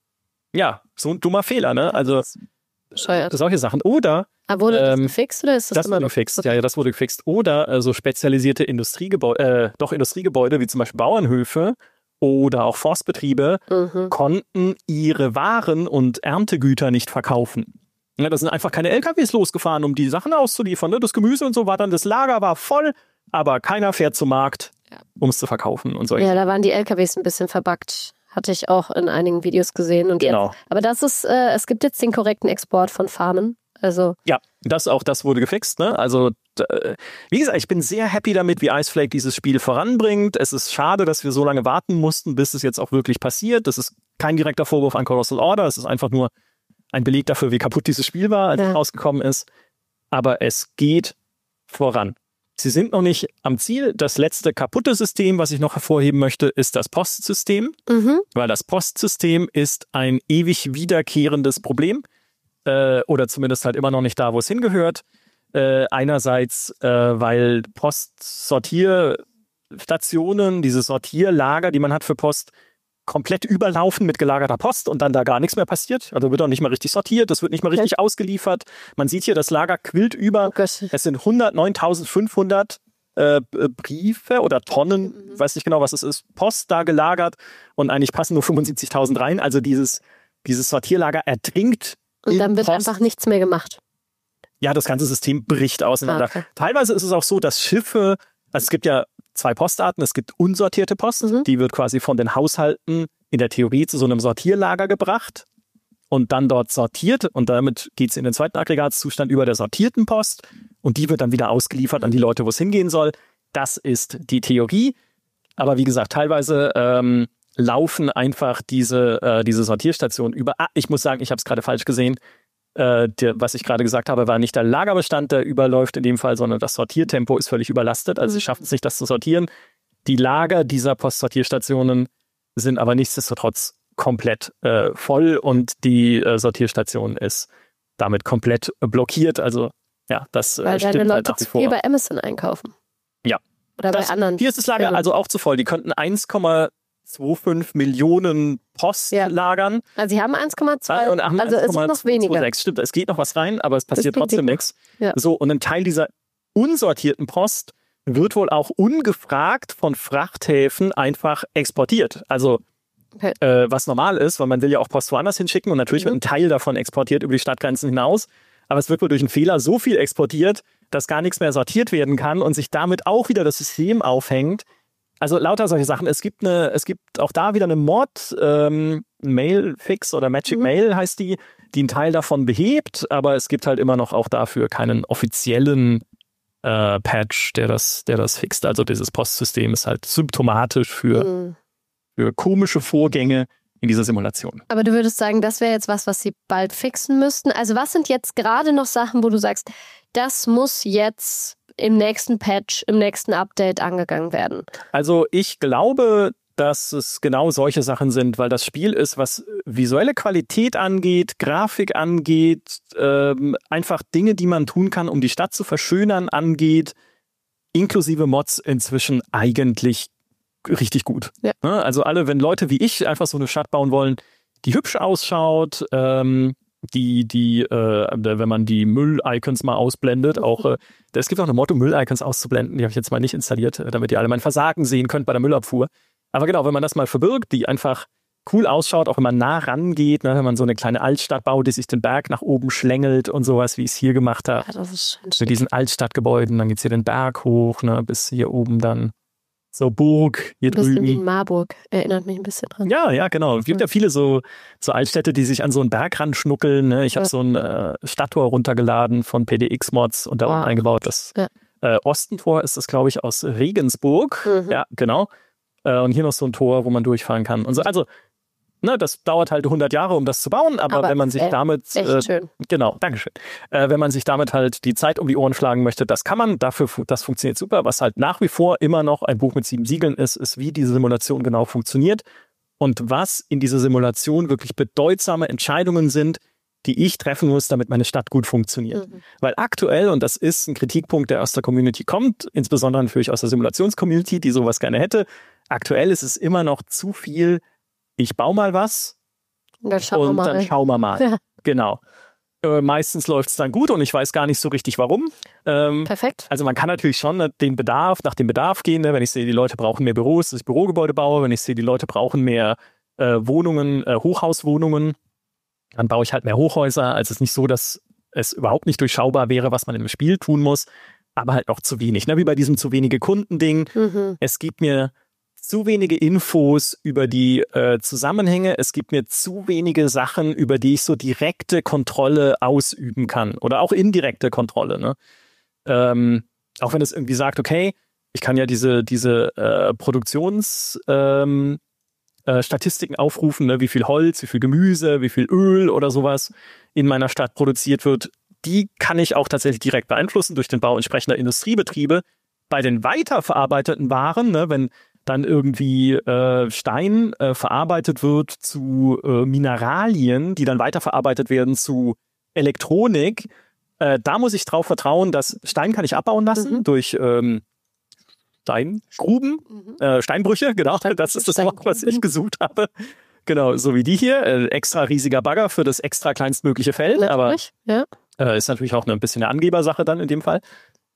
ein dummer Fehler, ne? Also solche Sachen. Oder wurde das gefixt oder ist das immer noch gefixt? Okay. Ja, das wurde gefixt. Oder so spezialisierte Industriegebäude, wie zum Beispiel Bauernhöfe oder auch Forstbetriebe, konnten ihre Waren und Erntegüter nicht verkaufen. Ja, da sind einfach keine LKWs losgefahren, um die Sachen auszuliefern. Ne? Das Gemüse und so das Lager war voll, aber keiner fährt zum Markt, um es zu verkaufen und so. Ja, da waren die LKWs ein bisschen verbuggt. Hatte ich auch in einigen Videos gesehen. Und genau. Aber es gibt jetzt den korrekten Export von Farmen. Also ja, das wurde gefixt. Ne? Also wie gesagt, ich bin sehr happy damit, wie Iceflake dieses Spiel voranbringt. Es ist schade, dass wir so lange warten mussten, bis es jetzt auch wirklich passiert. Das ist kein direkter Vorwurf an Colossal Order. Es ist einfach nur ein Beleg dafür, wie kaputt dieses Spiel war, als es rausgekommen ist. Aber es geht voran. Sie sind noch nicht am Ziel. Das letzte kaputte System, was ich noch hervorheben möchte, ist das Postsystem. Weil das Postsystem ist ein ewig wiederkehrendes Problem. Oder zumindest halt immer noch nicht da, wo es hingehört. Einerseits, weil Postsortierstationen, diese Sortierlager, die man hat für Post, komplett überlaufen mit gelagerter Post und dann da gar nichts mehr passiert. Also wird auch nicht mal richtig sortiert, das wird nicht mal richtig ausgeliefert. Man sieht hier, das Lager quillt über. Es sind 109.500 Briefe oder Tonnen, weiß nicht genau, was es ist, Post da gelagert und eigentlich passen nur 75.000 rein. Also dieses Sortierlager ertrinkt. Und dann wird einfach nichts mehr gemacht. Ja, das ganze System bricht auseinander. Okay. Teilweise ist es auch so, dass Schiffe, also es gibt ja 2 Postarten, es gibt unsortierte Post, die wird quasi von den Haushalten in der Theorie zu so einem Sortierlager gebracht und dann dort sortiert und damit geht es in den zweiten Aggregatzustand über der sortierten Post und die wird dann wieder ausgeliefert an die Leute, wo es hingehen soll. Das ist die Theorie, aber wie gesagt, teilweise laufen einfach diese Sortierstationen über. Ich muss sagen, ich habe es gerade falsch gesehen. Was ich gerade gesagt habe, war nicht der Lagerbestand, der überläuft in dem Fall, sondern das Sortiertempo ist völlig überlastet. Also sie schaffen es nicht, das zu sortieren. Die Lager dieser Postsortierstationen sind aber nichtsdestotrotz komplett voll und die Sortierstation ist damit komplett blockiert. Also ja, das weil stimmt deine halt Leute nach wie vor. viel bei Amazon einkaufen. Ja. Oder bei anderen. Hier ist das Lager also auch zu voll. Die könnten 1,25 Millionen Post lagern. Also sie haben 1,2. Und haben also es ist noch weniger. 2,6. Stimmt, es geht noch was rein, aber es passiert trotzdem nichts. Ja. So, und ein Teil dieser unsortierten Post wird wohl auch ungefragt von Frachthäfen einfach exportiert. Also was normal ist, weil man will ja auch Post woanders hinschicken und natürlich wird ein Teil davon exportiert über die Stadtgrenzen hinaus. Aber es wird wohl durch einen Fehler so viel exportiert, dass gar nichts mehr sortiert werden kann und sich damit auch wieder das System aufhängt. Also lauter solche Sachen. Es gibt auch da wieder eine Mod, Mailfix oder Magic Mail heißt die einen Teil davon behebt, aber es gibt halt immer noch auch dafür keinen offiziellen Patch, der das fixt. Also dieses Postsystem ist halt symptomatisch für komische Vorgänge in dieser Simulation. Aber du würdest sagen, das wäre jetzt was sie bald fixen müssten. Also was sind jetzt gerade noch Sachen, wo du sagst, das muss jetzt im nächsten Patch, im nächsten Update angegangen werden? Also ich glaube, dass es genau solche Sachen sind, weil das Spiel ist, was visuelle Qualität angeht, Grafik angeht, einfach Dinge, die man tun kann, um die Stadt zu verschönern, angeht, inklusive Mods inzwischen eigentlich richtig gut. Ja. Also wenn Leute wie ich einfach so eine Stadt bauen wollen, die hübsch ausschaut, wenn man die Müll-Icons mal ausblendet, es gibt auch eine Mod, um Müll-Icons auszublenden, die habe ich jetzt mal nicht installiert, damit ihr alle mein Versagen sehen könnt bei der Müllabfuhr. Aber genau, wenn man das mal verbirgt, die einfach cool ausschaut, auch wenn man nah rangeht, wenn man so eine kleine Altstadt baut, die sich den Berg nach oben schlängelt und sowas, wie ich es hier gemacht habe. Ja, das ist schön. Mit diesen Altstadtgebäuden, dann geht es hier den Berg hoch, bis hier oben dann so Burg hier drüben. Ein bisschen wie Marburg, erinnert mich ein bisschen dran. Ja, genau. Es gibt ja viele so Altstädte, die sich an so einen Bergrand schnuckeln. Ne? Ich habe so ein Stadttor runtergeladen von PDX-Mods und da unten eingebaut. Das Ostentor ist das, glaube ich, aus Regensburg. Ja, genau. Und hier noch so ein Tor, wo man durchfahren kann. Und so. Also, das dauert halt 100 Jahre, um das zu bauen, aber wenn man sich damit... Echt schön. Genau, Dankeschön. Wenn man sich damit halt die Zeit um die Ohren schlagen möchte, das kann man. Das funktioniert super. Was halt nach wie vor immer noch ein Buch mit 7 Siegeln ist, wie diese Simulation genau funktioniert und was in dieser Simulation wirklich bedeutsame Entscheidungen sind, die ich treffen muss, damit meine Stadt gut funktioniert. Weil aktuell, und das ist ein Kritikpunkt, der aus der Community kommt, insbesondere natürlich aus der Simulations-Community, die sowas gerne hätte, aktuell ist es immer noch zu viel, ich baue mal was und dann schauen wir mal. Ja. Genau. Meistens läuft es dann gut und ich weiß gar nicht so richtig, warum. Perfekt. Also man kann natürlich schon nach dem Bedarf gehen. Wenn ich sehe, die Leute brauchen mehr Büros, dass ich Bürogebäude baue. Wenn ich sehe, die Leute brauchen mehr Wohnungen, Hochhauswohnungen, dann baue ich halt mehr Hochhäuser. Also es ist nicht so, dass es überhaupt nicht durchschaubar wäre, was man im Spiel tun muss, aber halt auch zu wenig. Wie bei diesem zu wenige Kunden-Ding. Es gibt mir zu wenige Infos über die Zusammenhänge. Es gibt mir zu wenige Sachen, über die ich so direkte Kontrolle ausüben kann. Oder auch indirekte Kontrolle. Ne? Auch wenn es irgendwie sagt, okay, ich kann ja diese Produktionsstatistiken aufrufen, ne? Wie viel Holz, wie viel Gemüse, wie viel Öl oder sowas in meiner Stadt produziert wird. Die kann ich auch tatsächlich direkt beeinflussen durch den Bau entsprechender Industriebetriebe. Bei den weiterverarbeiteten Waren, ne, wenn dann irgendwie Stein verarbeitet wird zu Mineralien, die dann weiterverarbeitet werden zu Elektronik. Da muss ich drauf vertrauen, dass Stein kann ich abbauen lassen durch Steingruben, Steinbrüche, genau. Das ist das Wort, was ich gesucht habe. Genau, so wie die hier. Extra riesiger Bagger für das extra kleinstmögliche Feld. Natürlich, aber ist natürlich auch ein bisschen eine Angebersache dann in dem Fall.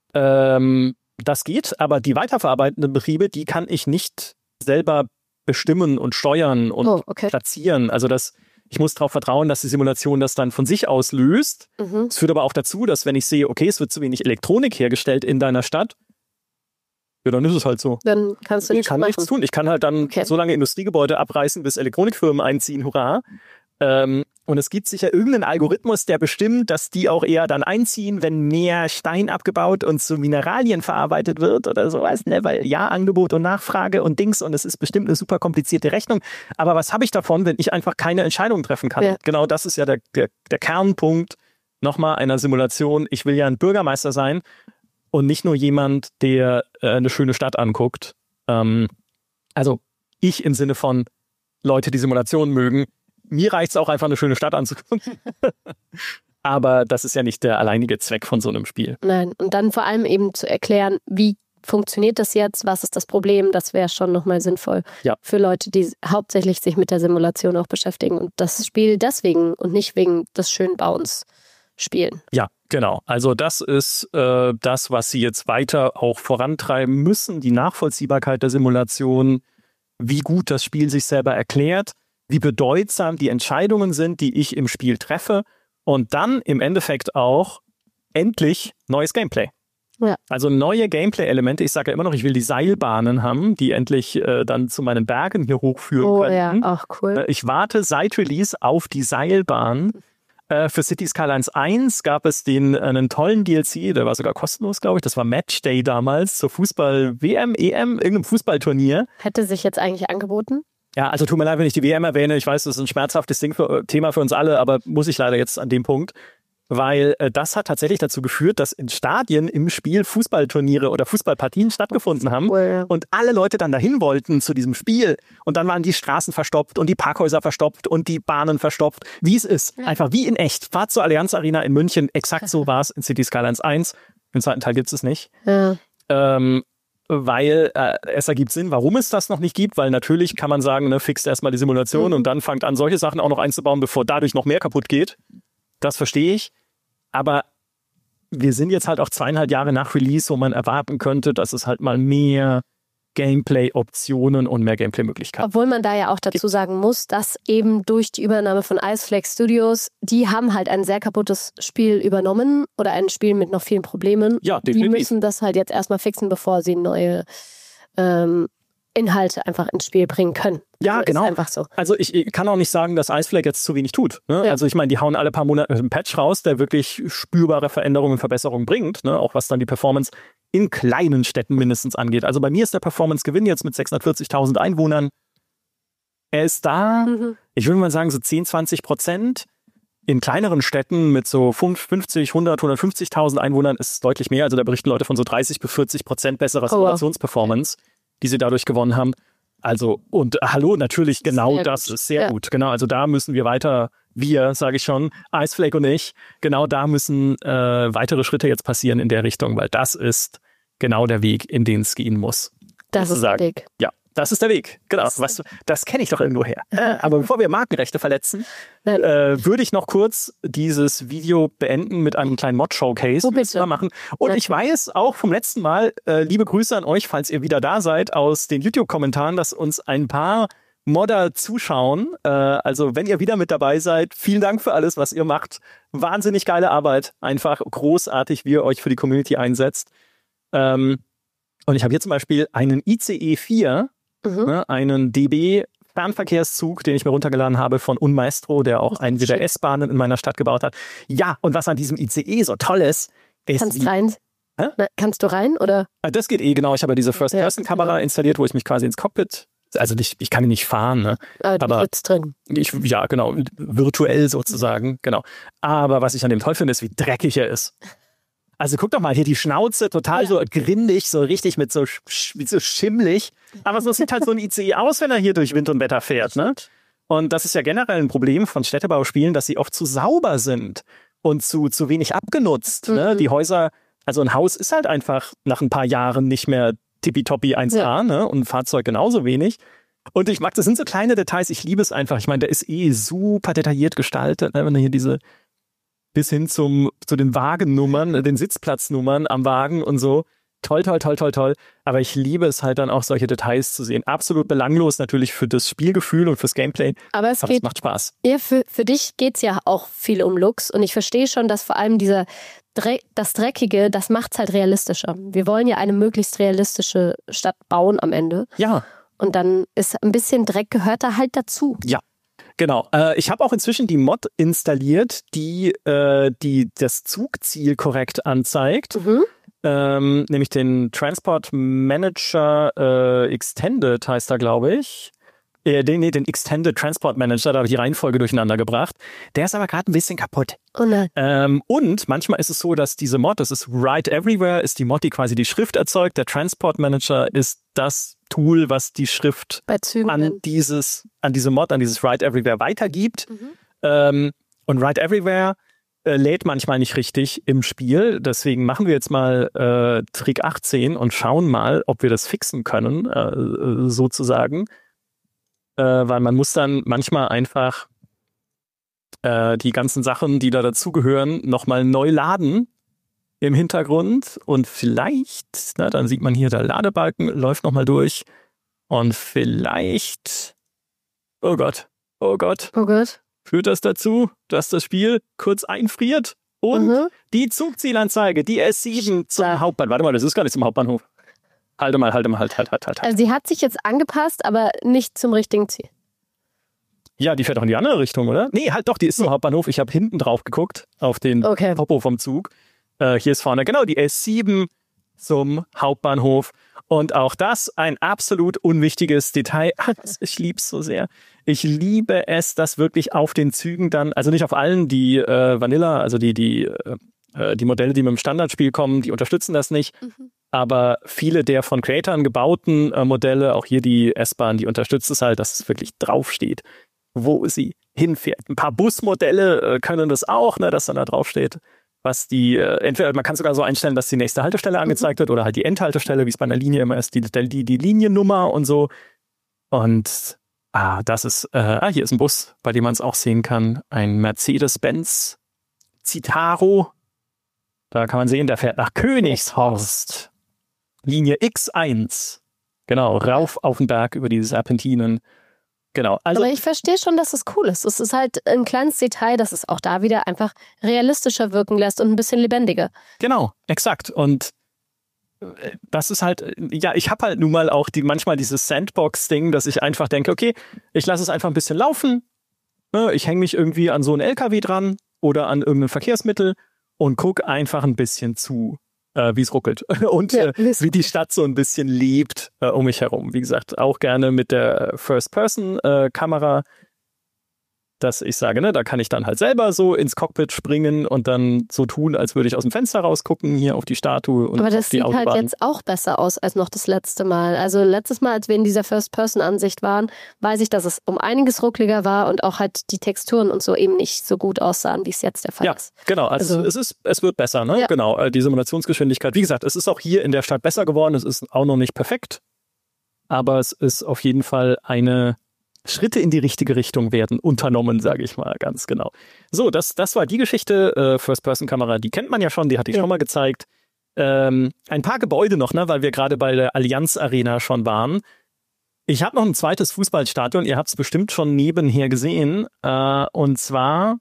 Das geht, aber die weiterverarbeitenden Betriebe, die kann ich nicht selber bestimmen und steuern und platzieren. Also ich muss darauf vertrauen, dass die Simulation das dann von sich aus löst. Es führt aber auch dazu, dass wenn ich sehe, okay, es wird zu wenig Elektronik hergestellt in deiner Stadt, ja, dann ist es halt so. Dann kannst du nichts machen. Nichts tun. Ich kann halt dann so lange Industriegebäude abreißen, bis Elektronikfirmen einziehen, hurra. Und es gibt sicher irgendeinen Algorithmus, der bestimmt, dass die auch eher dann einziehen, wenn mehr Stein abgebaut und zu Mineralien verarbeitet wird oder sowas, ne? Weil ja, Angebot und Nachfrage und Dings und es ist bestimmt eine super komplizierte Rechnung. Aber was habe ich davon, wenn ich einfach keine Entscheidung treffen kann? Ja. Genau das ist ja der Kernpunkt nochmal einer Simulation. Ich will ja ein Bürgermeister sein und nicht nur jemand, der eine schöne Stadt anguckt. Also ich im Sinne von Leute, die Simulationen mögen. Mir reicht es auch einfach, eine schöne Stadt anzugucken. Aber das ist ja nicht der alleinige Zweck von so einem Spiel. Nein, und dann vor allem eben zu erklären, wie funktioniert das jetzt, was ist das Problem, das wäre schon nochmal sinnvoll für Leute, die hauptsächlich sich mit der Simulation auch beschäftigen und das Spiel deswegen und nicht wegen des schönen Bauens spielen. Ja, genau. Also das ist das, was sie jetzt weiter auch vorantreiben müssen, die Nachvollziehbarkeit der Simulation. wie gut das Spiel sich selber erklärt, wie bedeutsam die Entscheidungen sind, die ich im Spiel treffe und dann im Endeffekt auch endlich neues Gameplay. Ja. Also neue Gameplay-Elemente. Ich sage ja immer noch, ich will die Seilbahnen haben, die endlich dann zu meinen Bergen hier hochführen könnten. Ja, auch cool. Ich warte seit Release auf die Seilbahn. Für Cities Skylines 1 gab es einen tollen DLC, der war sogar kostenlos, glaube ich. Das war Matchday damals zur Fußball-WM, EM, irgendeinem Fußballturnier. Hätte sich jetzt eigentlich angeboten? Ja, also tut mir leid, wenn ich die WM erwähne. Ich weiß, das ist ein schmerzhaftes Thema für uns alle, aber muss ich leider jetzt an dem Punkt. Weil das hat tatsächlich dazu geführt, dass in Stadien im Spiel Fußballturniere oder Fußballpartien stattgefunden haben und alle Leute dann dahin wollten zu diesem Spiel und dann waren die Straßen verstopft und die Parkhäuser verstopft und die Bahnen verstopft, wie es ist. Einfach wie in echt. Fahrt zur Allianz Arena in München, exakt so war es in Cities Skylines 1. Im zweiten Teil gibt es nicht. Ja. Weil es ergibt Sinn, warum es das noch nicht gibt, weil natürlich kann man sagen, ne, fixt erstmal die Simulation und dann fangt an, solche Sachen auch noch einzubauen, bevor dadurch noch mehr kaputt geht. Das verstehe ich. Aber wir sind jetzt halt auch 2,5 Jahre nach Release, wo man erwarten könnte, dass es halt mal mehr Gameplay-Optionen und mehr Gameplay-Möglichkeiten. Obwohl man da ja auch dazu sagen muss, dass eben durch die Übernahme von Iceflake Studios, die haben halt ein sehr kaputtes Spiel übernommen oder ein Spiel mit noch vielen Problemen. Ja, definitiv. Die müssen das halt jetzt erstmal fixen, bevor sie neue Inhalte einfach ins Spiel bringen können. Ja, also genau. Ist einfach so. Also ich kann auch nicht sagen, dass Iceflake jetzt zu wenig tut. Ne? Ja. Also ich meine, die hauen alle paar Monate einen Patch raus, der wirklich spürbare Veränderungen und Verbesserungen bringt, ne? Auch was dann die Performance in kleinen Städten mindestens angeht. Also bei mir ist der Performance-Gewinn jetzt mit 640.000 Einwohnern. Er ist da, ich würde mal sagen, so 10-20%. In kleineren Städten mit so 50, 100, 150.000 Einwohnern ist es deutlich mehr. Also da berichten Leute von so 30-40% besserer Simulationsperformance, die sie dadurch gewonnen haben. Also, und hallo, natürlich, genau sehr das gut. Ist sehr gut. Genau, also da müssen wir weiter, sage ich schon, Iceflake und ich, genau da müssen weitere Schritte jetzt passieren in der Richtung, weil das ist genau der Weg, in den es gehen muss. Das ist der Weg. Ja, das ist der Weg. Genau, weißt du, das kenne ich doch irgendwo her. Aber bevor wir Markenrechte verletzen, würde ich noch kurz dieses Video beenden mit einem kleinen Mod-Showcase. Machen. Und ich weiß auch vom letzten Mal, liebe Grüße an euch, falls ihr wieder da seid, aus den YouTube-Kommentaren, dass uns ein paar Modder zuschauen. Also wenn ihr wieder mit dabei seid, vielen Dank für alles, was ihr macht. Wahnsinnig geile Arbeit. Einfach großartig, wie ihr euch für die Community einsetzt. Und ich habe hier zum Beispiel einen ICE 4, einen DB-Fernverkehrszug, den ich mir runtergeladen habe von Unmaestro, der auch einen der S-Bahnen in meiner Stadt gebaut hat. Ja, und was an diesem ICE so toll ist Kannst rein? Kannst du rein, oder? Das geht genau. Ich habe diese First-Person-Kamera installiert, wo ich mich quasi ins Cockpit, also ich kann ihn nicht fahren, ne? Aber du sitzt drin. Ja, genau, virtuell sozusagen, genau. Aber was ich an dem toll finde, ist, wie dreckig er ist. Also guck doch mal, hier die Schnauze, total so grindig, so richtig mit so schimmlig. Aber so sieht halt so ein ICE aus, wenn er hier durch Wind und Wetter fährt, ne? Und das ist ja generell ein Problem von Städtebauspielen, dass sie oft zu sauber sind und zu wenig abgenutzt. Ne? Die Häuser, also ein Haus ist halt einfach nach ein paar Jahren nicht mehr tippitoppi 1A, ne? Und ein Fahrzeug genauso wenig. Und ich mag, das sind so kleine Details, ich liebe es einfach. Ich meine, der ist super detailliert gestaltet, ne? Wenn du hier diese bis hin zu den Wagennummern, den Sitzplatznummern am Wagen und so. Toll, toll, toll, toll, toll. Aber ich liebe es halt dann auch, solche Details zu sehen. Absolut belanglos natürlich für das Spielgefühl und fürs Gameplay. Aber es macht Spaß. Ja, für dich geht es ja auch viel um Looks. Und ich verstehe schon, dass vor allem das Dreckige, das macht es halt realistischer. Wir wollen ja eine möglichst realistische Stadt bauen am Ende. Ja. Und dann ist ein bisschen Dreck gehört da halt dazu. Ja. Genau. Ich habe auch inzwischen die Mod installiert, die das Zugziel korrekt anzeigt. Nämlich den Transport Manager Extended heißt er, glaube ich. Den Extended Transport Manager, da habe ich die Reihenfolge durcheinander gebracht. Der ist aber gerade ein bisschen kaputt. Oh nein. Und manchmal ist es so, dass diese Mod, das ist Write Everywhere, ist die Mod, die quasi die Schrift erzeugt. Der Transport Manager ist das Tool, was die Schrift an diese Mod, an dieses Write Everywhere weitergibt. Und Write Everywhere lädt manchmal nicht richtig im Spiel. Deswegen machen wir jetzt mal Trick 18 und schauen mal, ob wir das fixen können, sozusagen. Weil man muss dann manchmal einfach die ganzen Sachen, die da dazugehören, nochmal neu laden im Hintergrund und vielleicht, dann sieht man hier, der Ladebalken läuft nochmal durch Und vielleicht, oh Gott, führt das dazu, dass das Spiel kurz einfriert und die Zugzielanzeige, die S7 zum Hauptbahnhof. Warte mal, das ist gar nicht zum Hauptbahnhof. Halt. Also sie hat sich jetzt angepasst, aber nicht zum richtigen Ziel. Ja, die fährt doch in die andere Richtung, oder? Nee, halt doch, die ist zum Hauptbahnhof. Ich habe hinten drauf geguckt, auf den Topo vom Zug. Hier ist vorne, genau, die S7 zum Hauptbahnhof. Und auch das ein absolut unwichtiges Detail. Ich liebe es so sehr. Ich liebe es, dass wirklich auf den Zügen dann, also nicht auf allen, die Vanilla, also die Modelle, die mit dem Standardspiel kommen, die unterstützen das nicht. Aber viele der von Creatoren gebauten Modelle, auch hier die S-Bahn, die unterstützt es halt, dass es wirklich draufsteht, wo sie hinfährt. Ein paar Busmodelle können das auch, ne, dass dann da draufsteht, was die, entweder man kann sogar so einstellen, dass die nächste Haltestelle angezeigt wird oder halt die Endhaltestelle, wie es bei einer Linie immer ist, die Liniennummer und so. Und das ist, hier ist ein Bus, bei dem man es auch sehen kann, ein Mercedes-Benz Citaro. Da kann man sehen, der fährt nach Königshorst. Linie X1. Genau, rauf auf den Berg über die Serpentinen. Genau. Also, aber ich verstehe schon, dass es cool ist. Es ist halt ein kleines Detail, das es auch da wieder einfach realistischer wirken lässt und ein bisschen lebendiger. Genau, exakt. Und das ist halt, ja, ich habe halt nun mal auch manchmal dieses Sandbox-Ding, dass ich einfach denke, okay, ich lasse es einfach ein bisschen laufen. Ich hänge mich irgendwie an so einen LKW dran oder an irgendein Verkehrsmittel und guck einfach ein bisschen zu, wie es ruckelt und wie die Stadt so ein bisschen lebt um mich herum. Wie gesagt, auch gerne mit der First-Person-Kamera, dass ich sage, ne, da kann ich dann halt selber so ins Cockpit springen und dann so tun, als würde ich aus dem Fenster rausgucken, hier auf die Statue und aber das auf die sieht Autobahn. halt jetzt auch besser aus als noch das letzte Mal. Also letztes Mal, als wir in dieser First-Person-Ansicht waren, weiß ich, dass es um einiges ruckliger war und auch halt die Texturen und so eben nicht so gut aussahen, wie es jetzt der Fall ist. Ja, genau. Also es wird besser, ne? Ja. Genau, die Simulationsgeschwindigkeit. Wie gesagt, es ist auch hier in der Stadt besser geworden. Es ist auch noch nicht perfekt, aber es ist auf jeden Fall Schritte in die richtige Richtung werden unternommen, sage ich mal, ganz genau. So, das war die Geschichte, First-Person-Kamera, die kennt man ja schon, die hatte ich schon mal gezeigt. Ein paar Gebäude noch, ne, weil wir gerade bei der Allianz Arena schon waren. Ich habe noch ein zweites Fußballstadion, ihr habt es bestimmt schon nebenher gesehen, und zwar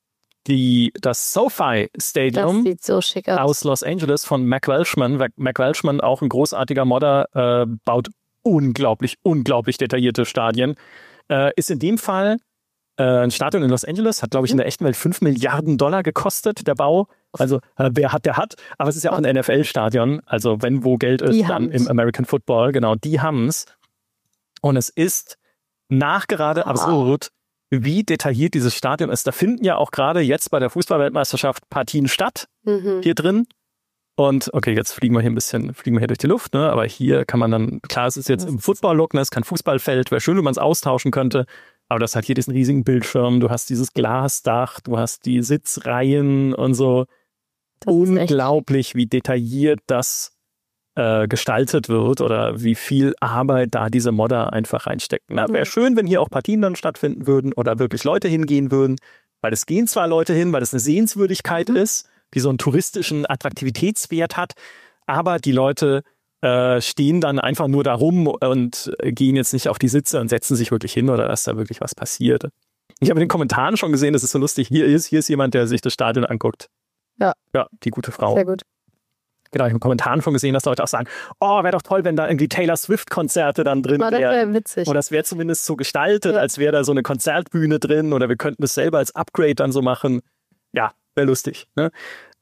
das SoFi Stadium, das sieht so schick aus, aus Los Angeles von Mac Welshman. Mac Welshman, auch ein großartiger Modder, baut unglaublich detaillierte Stadien. Ist in dem Fall ein Stadion in Los Angeles, hat, glaube ich, in der echten Welt $5 Milliarden gekostet, der Bau. Also, wer hat, der hat. Aber es ist ja auch ein NFL-Stadion. Also, wenn wo Geld ist, dann im American Football. Genau, die haben's. Und es ist nachgerade absurd, wie detailliert dieses Stadion ist. Da finden ja auch gerade jetzt bei der Fußball-Weltmeisterschaft Partien statt, hier drin. Und okay, jetzt fliegen wir hier durch die Luft, ne? Aber hier kann man dann, klar, es ist jetzt im Football-Look, ne? Es ist kein Fußballfeld, wäre schön, wenn man es austauschen könnte. Aber das hat hier diesen riesigen Bildschirm, du hast dieses Glasdach, du hast die Sitzreihen und so. Unglaublich, wie detailliert das gestaltet wird oder wie viel Arbeit da diese Modder einfach reinstecken. Wäre schön, wenn hier auch Partien dann stattfinden würden oder wirklich Leute hingehen würden, weil es gehen zwar Leute hin, weil es eine Sehenswürdigkeit ist, die so einen touristischen Attraktivitätswert hat, aber die Leute stehen dann einfach nur da rum und gehen jetzt nicht auf die Sitze und setzen sich wirklich hin oder dass da wirklich was passiert. Ich habe in den Kommentaren schon gesehen, das ist so lustig, hier ist jemand, der sich das Stadion anguckt. Ja, die gute Frau. Sehr gut. Genau, ich habe in den Kommentaren schon gesehen, dass Leute auch sagen, oh, wäre doch toll, wenn da irgendwie Taylor Swift-Konzerte dann drin wären. Das wäre witzig. Oder das wäre zumindest so gestaltet, als wäre da so eine Konzertbühne drin oder wir könnten das selber als Upgrade dann so machen. Ja, wäre lustig. Ne?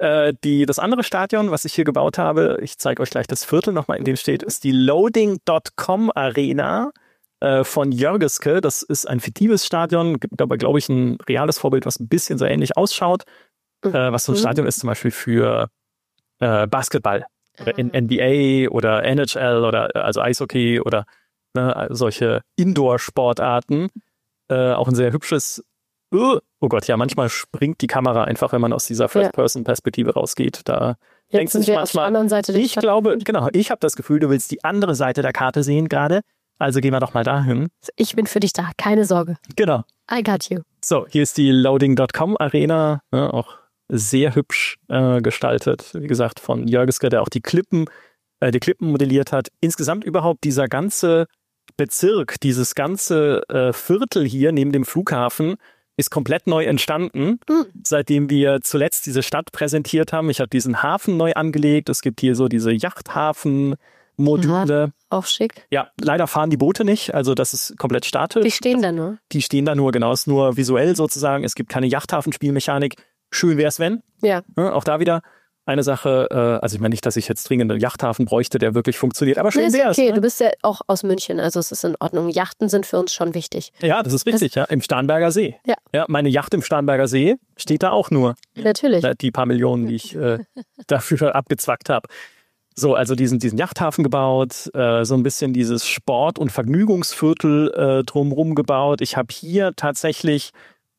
Das andere Stadion, was ich hier gebaut habe, ich zeige euch gleich das Viertel nochmal, in dem steht, ist die Loading.com Arena von Jörgeske. Das ist ein fiktives Stadion, gibt aber, glaube ich, ein reales Vorbild, was ein bisschen so ähnlich ausschaut. Was so ein Stadion ist zum Beispiel für Basketball oder NBA oder NHL oder also Eishockey oder solche Indoor-Sportarten. Auch ein sehr hübsches oh Gott, ja, manchmal springt die Kamera einfach, wenn man aus dieser First-Person-Perspektive rausgeht. Da denkst du manchmal, auf der anderen Seite ich glaube, genau, ich habe das Gefühl, du willst die andere Seite der Karte sehen gerade. Also gehen wir doch mal dahin. Ich bin für dich da, keine Sorge. Genau. I got you. So, hier ist die Loading.com Arena, auch sehr hübsch gestaltet. Wie gesagt, von Jörgeske, der auch die Klippen modelliert hat. Insgesamt überhaupt dieser ganze Bezirk, dieses ganze Viertel hier neben dem Flughafen ist komplett neu entstanden, seitdem wir zuletzt diese Stadt präsentiert haben. Ich habe diesen Hafen neu angelegt. Es gibt hier so diese Yachthafen-Module. Auch schick. Ja, leider fahren die Boote nicht, also das ist komplett statisch. Die stehen da nur. Die stehen da nur, genau, ist nur visuell sozusagen. Es gibt keine Yachthafenspielmechanik. Schön wäre es, wenn. Ja. Auch da wieder eine Sache, also ich meine nicht, dass ich jetzt dringend einen Yachthafen bräuchte, der wirklich funktioniert, aber schön wäre es. Okay, ne? Du bist ja auch aus München, also es ist in Ordnung. Yachten sind für uns schon wichtig. Ja, das ist richtig, ja, im Starnberger See. Ja. Meine Yacht im Starnberger See steht da auch nur. Natürlich. Die paar Millionen, die ich dafür abgezwackt habe. So, also diesen Yachthafen gebaut, so ein bisschen dieses Sport- und Vergnügungsviertel drumherum gebaut. Ich habe hier tatsächlich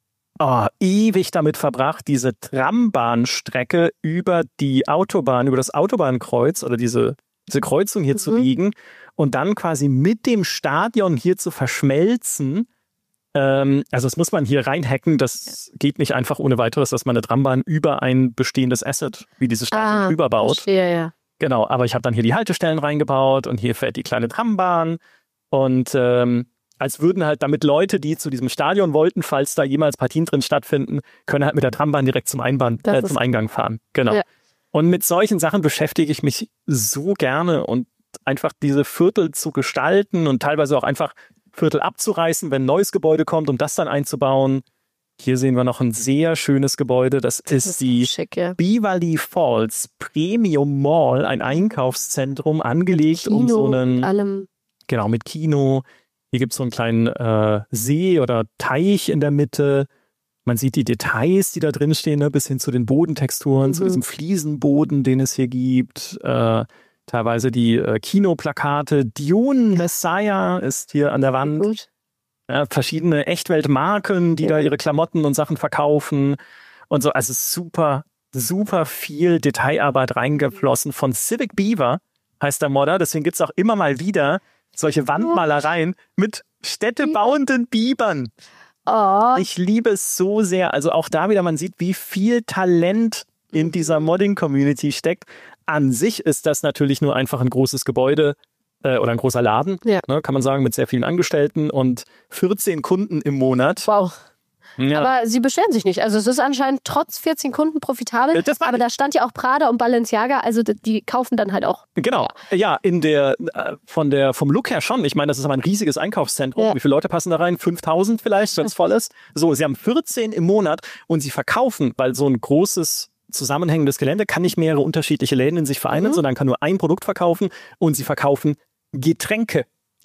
ewig damit verbracht, diese Trambahnstrecke über die Autobahn, über das Autobahnkreuz oder diese Kreuzung hier zu biegen und dann quasi mit dem Stadion hier zu verschmelzen. Also das muss man hier reinhacken, das geht nicht einfach ohne weiteres, dass man eine Trambahn über ein bestehendes Asset wie dieses Stadion drüber baut. Verstehe, ja. Genau, aber ich habe dann hier die Haltestellen reingebaut und hier fährt die kleine Trambahn und als würden halt damit Leute, die zu diesem Stadion wollten, falls da jemals Partien drin stattfinden, können halt mit der Trambahn direkt zum Eingang fahren. Genau. Ja. Und mit solchen Sachen beschäftige ich mich so gerne und einfach diese Viertel zu gestalten und teilweise auch einfach Viertel abzureißen, wenn ein neues Gebäude kommt, um das dann einzubauen. Hier sehen wir noch ein sehr schönes Gebäude. Das ist die schick, ja. Beverly Falls Premium Mall, ein Einkaufszentrum, angelegt Kino, um so einen... allem. Genau, mit Kino. Hier gibt es so einen kleinen See oder Teich in der Mitte. Man sieht die Details, die da drin stehen, ne, bis hin zu den Bodentexturen, zu diesem Fliesenboden, den es hier gibt. Teilweise die Kinoplakate. Dune Messiah ist hier an der Wand. Gut. Ja, verschiedene Echtweltmarken, die da ihre Klamotten und Sachen verkaufen. Und so, also super, super viel Detailarbeit reingeflossen. Von Civic Beaver heißt der Modder. Deswegen gibt es auch immer mal wieder solche Wandmalereien mit städtebauenden Bibern. Oh. Ich liebe es so sehr. Also auch da wieder, man sieht, wie viel Talent in dieser Modding-Community steckt. An sich ist das natürlich nur einfach ein großes Gebäude oder ein großer Laden, ne, kann man sagen, mit sehr vielen Angestellten und 14 Kunden im Monat. Wow. Ja. Aber sie beschweren sich nicht. Also es ist anscheinend trotz 14 Kunden profitabel. Aber da stand ja auch Prada und Balenciaga, also die kaufen dann halt auch. Genau. Ja, vom Look her schon. Ich meine, das ist aber ein riesiges Einkaufszentrum. Ja. Wie viele Leute passen da rein? 5000 vielleicht, wenn es voll ist. So, sie haben 14 im Monat und sie verkaufen, weil so ein großes zusammenhängendes Gelände kann nicht mehrere unterschiedliche Läden in sich vereinen, sondern kann nur ein Produkt verkaufen und sie verkaufen Getränke.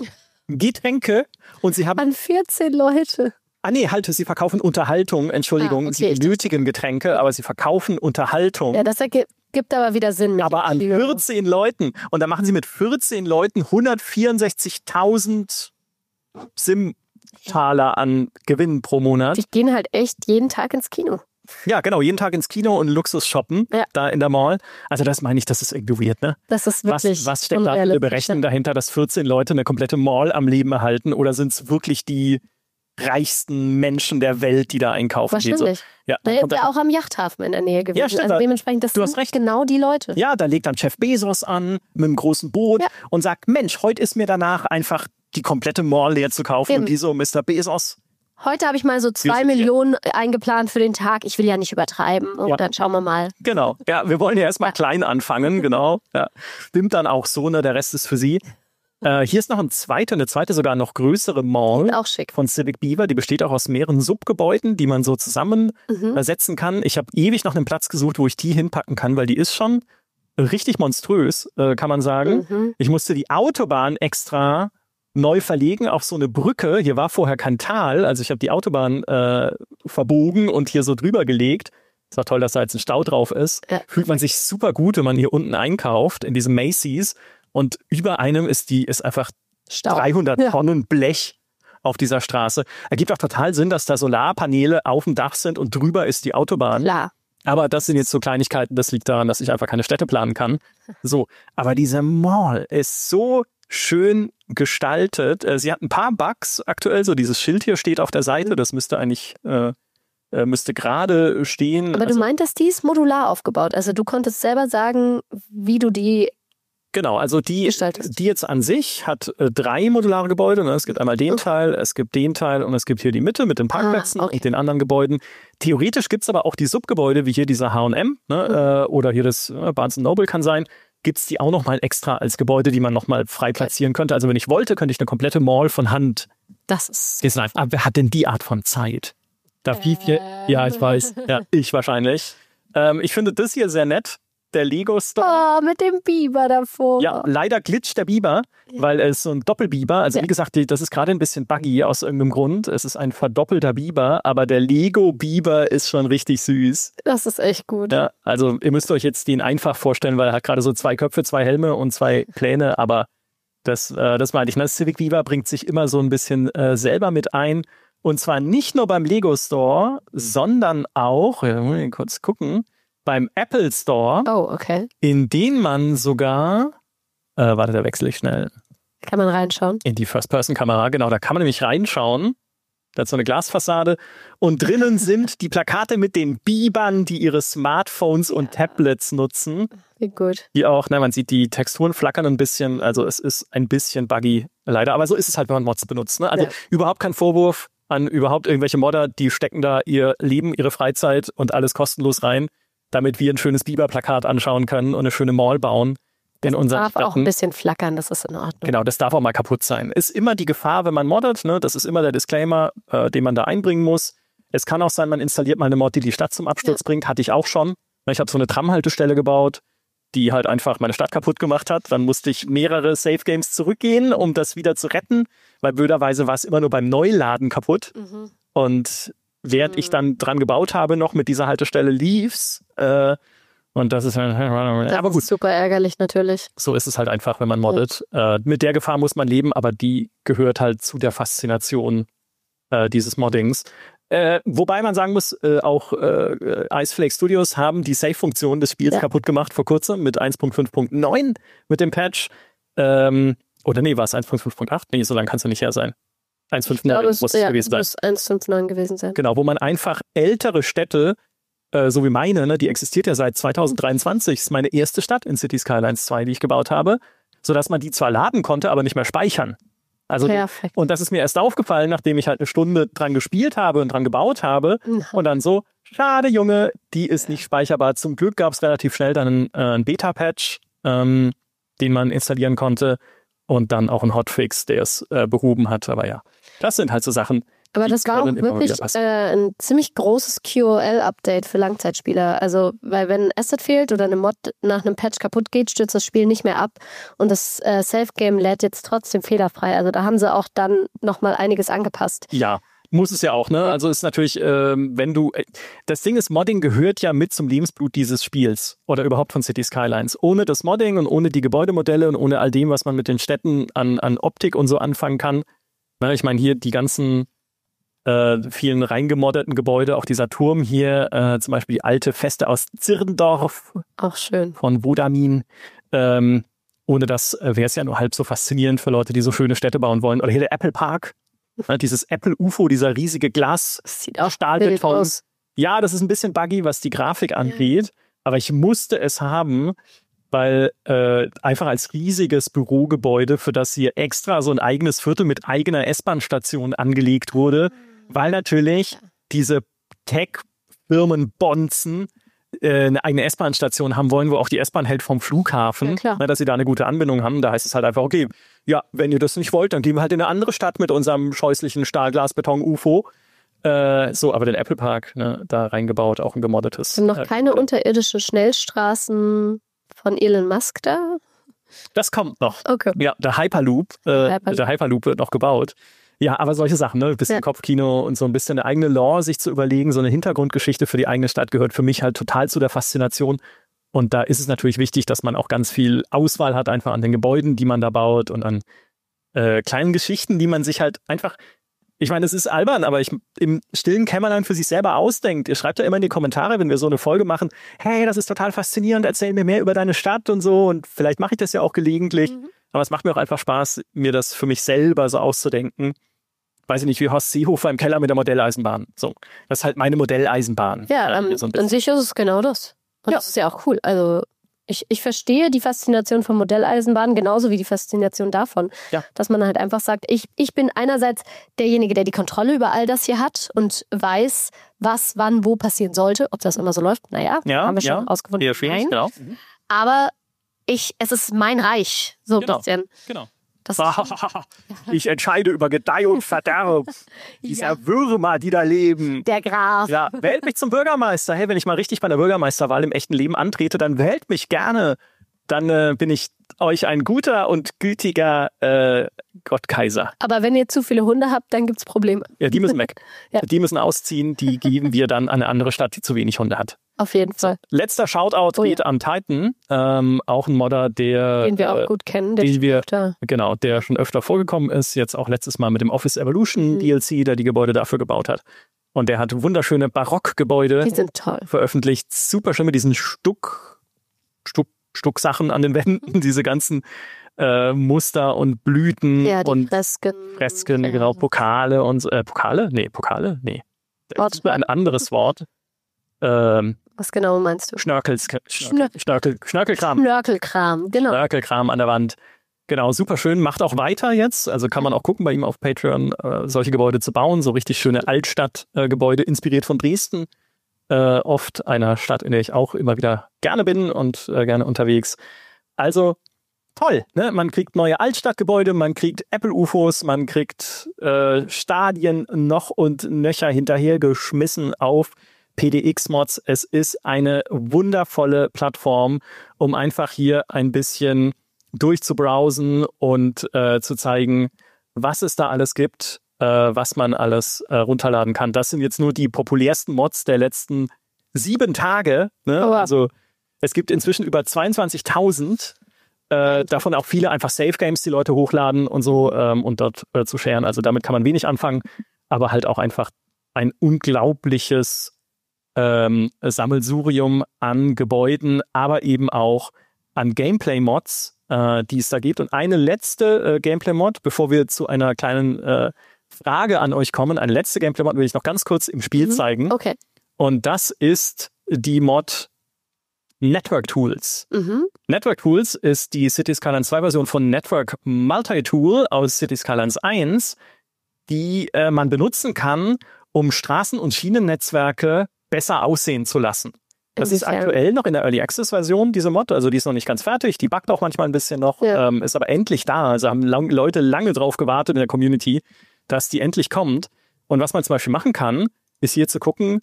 Und sie haben... An 14 Leute. Sie verkaufen Unterhaltung, Entschuldigung, okay, sie benötigen Getränke, aber sie verkaufen Unterhaltung. Ja, das gibt aber wieder Sinn. Aber an 14 Leuten. Und da machen sie mit 14 Leuten 164.000 Sim-Taler an Gewinn pro Monat. Die gehen halt echt jeden Tag ins Kino. Ja, genau, jeden Tag ins Kino und Luxus shoppen, da in der Mall. Also das meine ich, das ist irgendwie weird, ne? Das ist wirklich was steckt da für eine Berechnung dahinter, dass 14 Leute eine komplette Mall am Leben erhalten? Oder sind es wirklich die reichsten Menschen der Welt, die da einkaufen gehen? Wahrscheinlich. So, ja, da ist ja auch am Yachthafen in der Nähe gewesen. Ja, stimmt, also dementsprechend, das sind genau die Leute. Ja, da legt dann Jeff Bezos an mit einem großen Boot und sagt, Mensch, heute ist mir danach einfach die komplette Mall leer zu kaufen. Und die so, Mr. Bezos... Heute habe ich mal so 2 Millionen eingeplant für den Tag. Ich will ja nicht übertreiben. Und dann schauen wir mal. Genau. Ja, wir wollen ja erstmal klein anfangen. Genau. Ja. Stimmt dann auch so, ne? Der Rest ist für Sie. Hier ist noch eine zweite sogar noch größere Mall. Auch schick. Von Civic Beaver. Die besteht auch aus mehreren Subgebäuden, die man so zusammensetzen kann. Ich habe ewig nach einem Platz gesucht, wo ich die hinpacken kann, weil die ist schon richtig monströs, kann man sagen. Ich musste die Autobahn extra neu verlegen auf so eine Brücke. Hier war vorher kein Tal, also ich habe die Autobahn verbogen und hier so drüber gelegt. Ist auch toll, dass da jetzt ein Stau drauf ist. Ja. Fühlt man sich super gut, wenn man hier unten einkauft, in diesem Macy's. Und über einem ist einfach Stau. 300 Tonnen Blech auf dieser Straße. Ergibt auch total Sinn, dass da Solarpaneele auf dem Dach sind und drüber ist die Autobahn. Klar. Aber das sind jetzt so Kleinigkeiten, das liegt daran, dass ich einfach keine Städte planen kann. So, aber diese Mall ist so schön gestaltet. Sie hat ein paar Bugs aktuell, so dieses Schild hier steht auf der Seite, das müsste eigentlich müsste gerade stehen. Aber du meintest, die ist modular aufgebaut. Also du konntest selber sagen, wie du die Genau, also die jetzt an sich hat 3 modulare Gebäude. Ne? Es gibt einmal den Teil, es gibt den Teil und es gibt hier die Mitte mit den Parkplätzen und den anderen Gebäuden. Theoretisch gibt es aber auch die Subgebäude, wie hier dieser H&M, ne? Oder hier das Barnes & Noble kann sein. Gibt es die auch nochmal extra als Gebäude, die man nochmal frei platzieren könnte. Also wenn ich wollte, könnte ich eine komplette Mall von Hand. Das ist... Aber wer hat denn die Art von Zeit? Ja, ich weiß. Ja, ich wahrscheinlich. Ich finde das hier sehr nett. Der Lego Store. Oh, mit dem Biber davor. Ja, leider glitscht der Biber, weil es ist so ein Doppelbiber. Also wie gesagt, das ist gerade ein bisschen buggy aus irgendeinem Grund. Es ist ein verdoppelter Biber, aber der Lego-Biber ist schon richtig süß. Das ist echt gut. Ja, also ihr müsst euch jetzt den einfach vorstellen, weil er hat gerade so 2 Köpfe, 2 Helme und 2 Pläne, aber das meine ich. Das Civic Viva bringt sich immer so ein bisschen selber mit ein. Und zwar nicht nur beim Lego Store, sondern auch, muss ich kurz gucken, beim Apple Store, in den man sogar, da wechsle ich schnell. Kann man reinschauen? In die First-Person-Kamera, genau, da kann man nämlich reinschauen. Da hat so eine Glasfassade und drinnen sind die Plakate mit den Bibern, die ihre Smartphones und Tablets nutzen. Wie gut. Die auch, man sieht die Texturen flackern ein bisschen, also es ist ein bisschen buggy, leider, aber so ist es halt, wenn man Mods benutzt. Ne? Also überhaupt kein Vorwurf an überhaupt irgendwelche Modder, die stecken da ihr Leben, ihre Freizeit und alles kostenlos rein, damit wir ein schönes Biber-Plakat anschauen können und eine schöne Mall bauen. Das darf auch ein bisschen flackern, das ist in Ordnung. Genau, das darf auch mal kaputt sein. Ist immer die Gefahr, wenn man moddet, ne? Das ist immer der Disclaimer, den man da einbringen muss. Es kann auch sein, man installiert mal eine Mod, die die Stadt zum Absturz bringt. Hatte ich auch schon. Ich habe so eine Tramhaltestelle gebaut, die halt einfach meine Stadt kaputt gemacht hat. Dann musste ich mehrere Save Games zurückgehen, um das wieder zu retten, weil blöderweise war es immer nur beim Neuladen kaputt. Und während ich dann dran gebaut habe, noch mit dieser Haltestelle lief's. Und das ist aber gut. Super ärgerlich natürlich. So ist es halt einfach, wenn man moddet. Mit der Gefahr muss man leben, aber die gehört halt zu der Faszination dieses Moddings. Wobei man sagen muss, auch Iceflake Studios haben die Save-Funktion des Spiels kaputt gemacht vor kurzem mit 1.5.9 mit dem Patch. Oder nee, war es 1.5.8? Nee, so lange kann es ja nicht her sein. 1.5.9 muss es gewesen sein. Muss 1.5.9 gewesen sein. Genau, wo man einfach ältere Städte, so wie meine, ne, die existiert ja seit 2023, ist meine erste Stadt in Cities Skylines 2, die ich gebaut habe, sodass man die zwar laden konnte, aber nicht mehr speichern. Also, und das ist mir erst aufgefallen, nachdem ich halt eine Stunde dran gespielt habe und dran gebaut habe. Und dann so, schade Junge, die ist nicht speicherbar. Zum Glück gab es relativ schnell dann einen Beta-Patch, den man installieren konnte. Und dann auch ein Hotfix, der es behoben hat. Aber ja, das sind halt so Sachen. Aber das war auch wirklich ein ziemlich großes QOL-Update für Langzeitspieler. Also, weil wenn ein Asset fehlt oder eine Mod nach einem Patch kaputt geht, stürzt das Spiel nicht mehr ab. Und das Self-Game lädt jetzt trotzdem fehlerfrei. Also da haben sie auch dann nochmal einiges angepasst. Ja, muss es ja auch, ne? Also ist natürlich, wenn du, das Ding ist, Modding gehört ja mit zum Lebensblut dieses Spiels oder überhaupt von Cities Skylines. Ohne das Modding und ohne die Gebäudemodelle und ohne all dem, was man mit den Städten an Optik und so anfangen kann. Ich meine, hier die ganzen vielen reingemoddeten Gebäude, auch dieser Turm hier, zum Beispiel die alte Feste aus Zirndorf. Auch schön. Von Wodamin. Ohne das wäre es ja nur halb so faszinierend für Leute, die so schöne Städte bauen wollen. Oder hier der Apple Park. Dieses Apple UFO, dieser riesige Glas-Stahlbeton aus. Ja, das ist ein bisschen buggy, was die Grafik angeht. Aber ich musste es haben, weil einfach als riesiges Bürogebäude, für das hier extra so ein eigenes Viertel mit eigener S-Bahn-Station angelegt wurde, weil natürlich diese Tech-Firmen bonzen eine eigene S-Bahn-Station haben wollen, wo auch die S-Bahn hält vom Flughafen, dass sie da eine gute Anbindung haben. Da heißt es halt einfach, okay, ja, wenn ihr das nicht wollt, dann gehen wir halt in eine andere Stadt mit unserem scheußlichen Stahlglas-Beton-UFO. Aber den Apple Park, ne, da reingebaut, auch ein gemoddetes. Sind noch keine unterirdischen Schnellstraßen von Elon Musk da? Das kommt noch. Okay. Ja, der Hyperloop wird noch gebaut. Ja, aber solche Sachen, ne, ein bisschen Kopfkino und so ein bisschen eine eigene Lore sich zu überlegen, so eine Hintergrundgeschichte für die eigene Stadt gehört für mich halt total zu der Faszination. Und da ist es natürlich wichtig, dass man auch ganz viel Auswahl hat, einfach an den Gebäuden, die man da baut und an kleinen Geschichten, die man sich halt einfach, ich meine, es ist albern, aber im stillen Kämmerlein für sich selber ausdenkt. Ihr schreibt ja immer in die Kommentare, wenn wir so eine Folge machen, hey, das ist total faszinierend, erzähl mir mehr über deine Stadt und so. Und vielleicht mache ich das ja auch gelegentlich. Aber es macht mir auch einfach Spaß, mir das für mich selber so auszudenken. Weiß ich nicht, wie Horst Seehofer im Keller mit der Modelleisenbahn. So, das ist halt meine Modelleisenbahn. Ja, an sich ist es genau das. Und das ist ja auch cool. Also Ich verstehe die Faszination von Modelleisenbahnen genauso wie die Faszination davon. Ja. Dass man halt einfach sagt, ich bin einerseits derjenige, der die Kontrolle über all das hier hat und weiß, was, wann, wo passieren sollte. Ob das immer so läuft, haben wir schon ausgefunden. Eher schwierig, genau. Aber es ist mein Reich, so ein bisschen. Genau. Ich entscheide über Gedeih und Verderb dieser Würmer, die da leben. Der Graf. Ja, wählt mich zum Bürgermeister. Hey, wenn ich mal richtig bei der Bürgermeisterwahl im echten Leben antrete, dann wählt mich gerne. Dann bin ich euch ein guter und gütiger Gottkaiser. Aber wenn ihr zu viele Hunde habt, dann gibt es Probleme. Ja, die müssen weg. Die müssen ausziehen. Die geben wir dann an eine andere Stadt, die zu wenig Hunde hat. Auf jeden Fall. Letzter Shoutout geht an Titan, auch ein Modder, den wir auch gut kennen, der schon öfter vorgekommen ist, jetzt auch letztes Mal mit dem Office Evolution DLC, der die Gebäude dafür gebaut hat. Und der hat wunderschöne Barockgebäude veröffentlicht, super schön mit diesen Stucksachen an den Wänden, diese ganzen Muster und Blüten und Fresken, genau, Pokale und Pokale? Nee. Das ist ein anderes Wort. Was genau meinst du? Schnörkelkram. Genau. Schnörkelkram an der Wand. Genau, super schön. Macht auch weiter jetzt. Also kann man auch gucken, bei ihm auf Patreon solche Gebäude zu bauen. So richtig schöne Altstadtgebäude, inspiriert von Dresden. Oft einer Stadt, in der ich auch immer wieder gerne bin und gerne unterwegs. Also toll, ne? Man kriegt neue Altstadtgebäude, man kriegt Apple-UFOs, man kriegt Stadien noch und nöcher hinterhergeschmissen auf PDX-Mods. Es ist eine wundervolle Plattform, um einfach hier ein bisschen durchzubrowsen und zu zeigen, was es da alles gibt, was man alles runterladen kann. Das sind jetzt nur die populärsten Mods der letzten 7 Tage. Ne? Also es gibt inzwischen über 22.000, davon auch viele einfach Safe Games, die Leute hochladen und so und dort zu sharen. Also damit kann man wenig anfangen, aber halt auch einfach ein unglaubliches Sammelsurium an Gebäuden, aber eben auch an Gameplay-Mods, die es da gibt. Und eine letzte Gameplay-Mod, bevor wir zu einer kleinen Frage an euch kommen, eine letzte Gameplay-Mod will ich noch ganz kurz im Spiel zeigen. Okay. Und das ist die Mod Network Tools. Network Tools ist die Cities Skylines 2 Version von Network Multi-Tool aus Cities Skylines 1, die man benutzen kann, um Straßen- und Schienennetzwerke besser aussehen zu lassen. Das ist aktuell noch in der Early Access Version, diese Mod. Also die ist noch nicht ganz fertig. Die buggt auch manchmal ein bisschen noch. Ist aber endlich da. Also haben Leute lange drauf gewartet in der Community, dass die endlich kommt. Und was man zum Beispiel machen kann, ist hier zu gucken,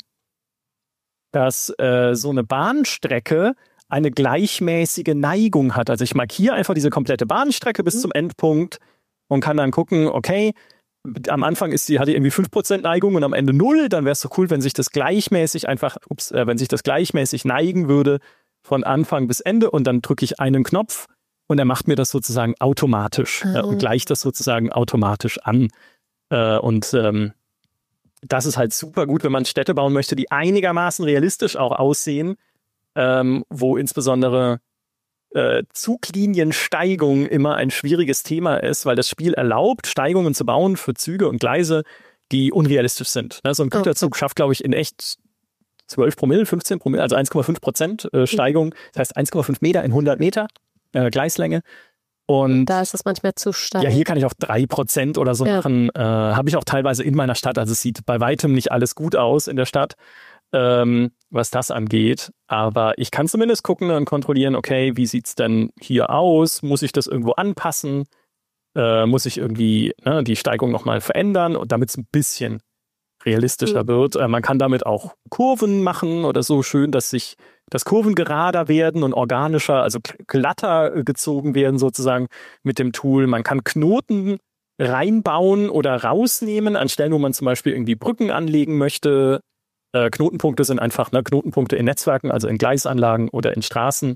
dass so eine Bahnstrecke eine gleichmäßige Neigung hat. Also ich markiere einfach diese komplette Bahnstrecke bis zum Endpunkt und kann dann gucken, okay, am Anfang hat die irgendwie 5% Neigung und am Ende 0, dann wäre es so cool, wenn sich das gleichmäßig neigen würde von Anfang bis Ende und dann drücke ich einen Knopf und er macht mir das sozusagen automatisch und gleicht das sozusagen automatisch an. Das ist halt super gut, wenn man Städte bauen möchte, die einigermaßen realistisch auch aussehen, wo insbesondere Zugliniensteigung immer ein schwieriges Thema ist, weil das Spiel erlaubt, Steigungen zu bauen für Züge und Gleise, die unrealistisch sind. So ein Güterzug schafft, glaube ich, in echt 12 Promille, 15 Promille, also 1,5% Steigung. Das heißt 1,5 Meter in 100 Meter Gleislänge. Und da ist das manchmal zu stark. Ja, hier kann ich auch 3% oder so machen. Habe ich auch teilweise in meiner Stadt. Also es sieht bei weitem nicht alles gut aus in der Stadt, was das angeht. Aber ich kann zumindest gucken und kontrollieren, okay, wie sieht es denn hier aus? Muss ich das irgendwo anpassen? Muss ich irgendwie die Steigung nochmal verändern, damit es ein bisschen realistischer wird? Man kann damit auch Kurven machen oder so schön, dass Kurven gerader werden und organischer, also glatter gezogen werden sozusagen mit dem Tool. Man kann Knoten reinbauen oder rausnehmen an Stellen, wo man zum Beispiel irgendwie Brücken anlegen möchte. Knotenpunkte sind einfach Knotenpunkte in Netzwerken, also in Gleisanlagen oder in Straßen,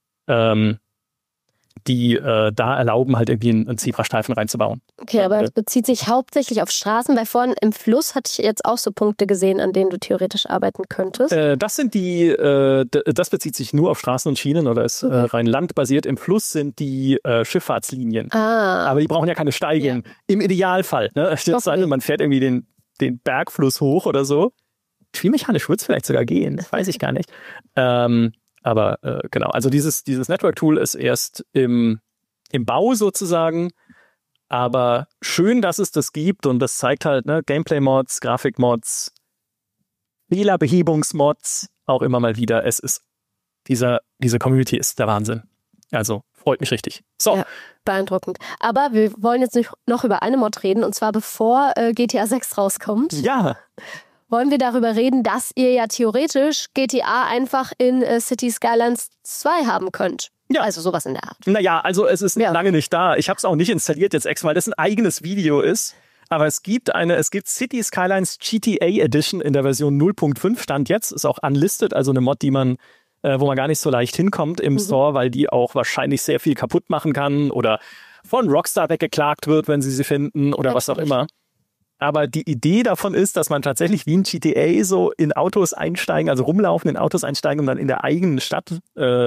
die da erlauben, halt irgendwie einen Zebrastreifen reinzubauen. Okay, aber es bezieht sich hauptsächlich auf Straßen, weil vorhin im Fluss hatte ich jetzt auch so Punkte gesehen, an denen du theoretisch arbeiten könntest. Das bezieht sich nur auf Straßen und Schienen oder ist rein landbasiert. Im Fluss sind die Schifffahrtslinien. Aber die brauchen ja keine Steigung. Ja. Im Idealfall. Ne? Man fährt irgendwie den Bergfluss hoch oder so. Spielmechanisch würde es vielleicht sogar gehen, weiß ich gar nicht. Aber genau, also dieses Network-Tool ist erst im Bau sozusagen. Aber schön, dass es das gibt und das zeigt halt, ne, Gameplay-Mods, Grafik-Mods, Fehlerbehebungsmods, auch immer mal wieder. Es ist, diese Community ist der Wahnsinn. Also freut mich richtig. So. Ja, beeindruckend. Aber wir wollen jetzt noch über eine Mod reden und zwar bevor GTA 6 rauskommt. Ja. Wollen wir darüber reden, dass ihr ja theoretisch GTA einfach in Cities Skylines 2 haben könnt. Ja. Also sowas in der Art. Naja, also es ist lange nicht da. Ich habe es auch nicht installiert jetzt extra, weil das ein eigenes Video ist. Aber es gibt Cities Skylines GTA Edition in der Version 0.5 Stand jetzt. Ist auch unlisted, also eine Mod, die man, wo man gar nicht so leicht hinkommt im Store, weil die auch wahrscheinlich sehr viel kaputt machen kann oder von Rockstar weggeklagt wird, wenn sie finden oder was auch immer. Aber die Idee davon ist, dass man tatsächlich wie ein GTA so in Autos einsteigen, also rumlaufen, in Autos einsteigen und dann in der eigenen Stadt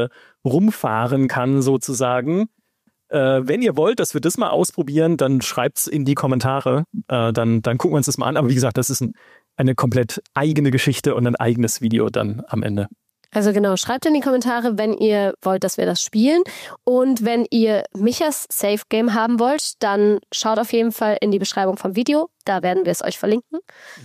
rumfahren kann sozusagen. Wenn ihr wollt, dass wir das mal ausprobieren, dann schreibt's in die Kommentare. Dann gucken wir uns das mal an. Aber wie gesagt, das ist eine komplett eigene Geschichte und ein eigenes Video dann am Ende. Also genau, schreibt in die Kommentare, wenn ihr wollt, dass wir das spielen. Und wenn ihr Michas Safe Game haben wollt, dann schaut auf jeden Fall in die Beschreibung vom Video. Da werden wir es euch verlinken.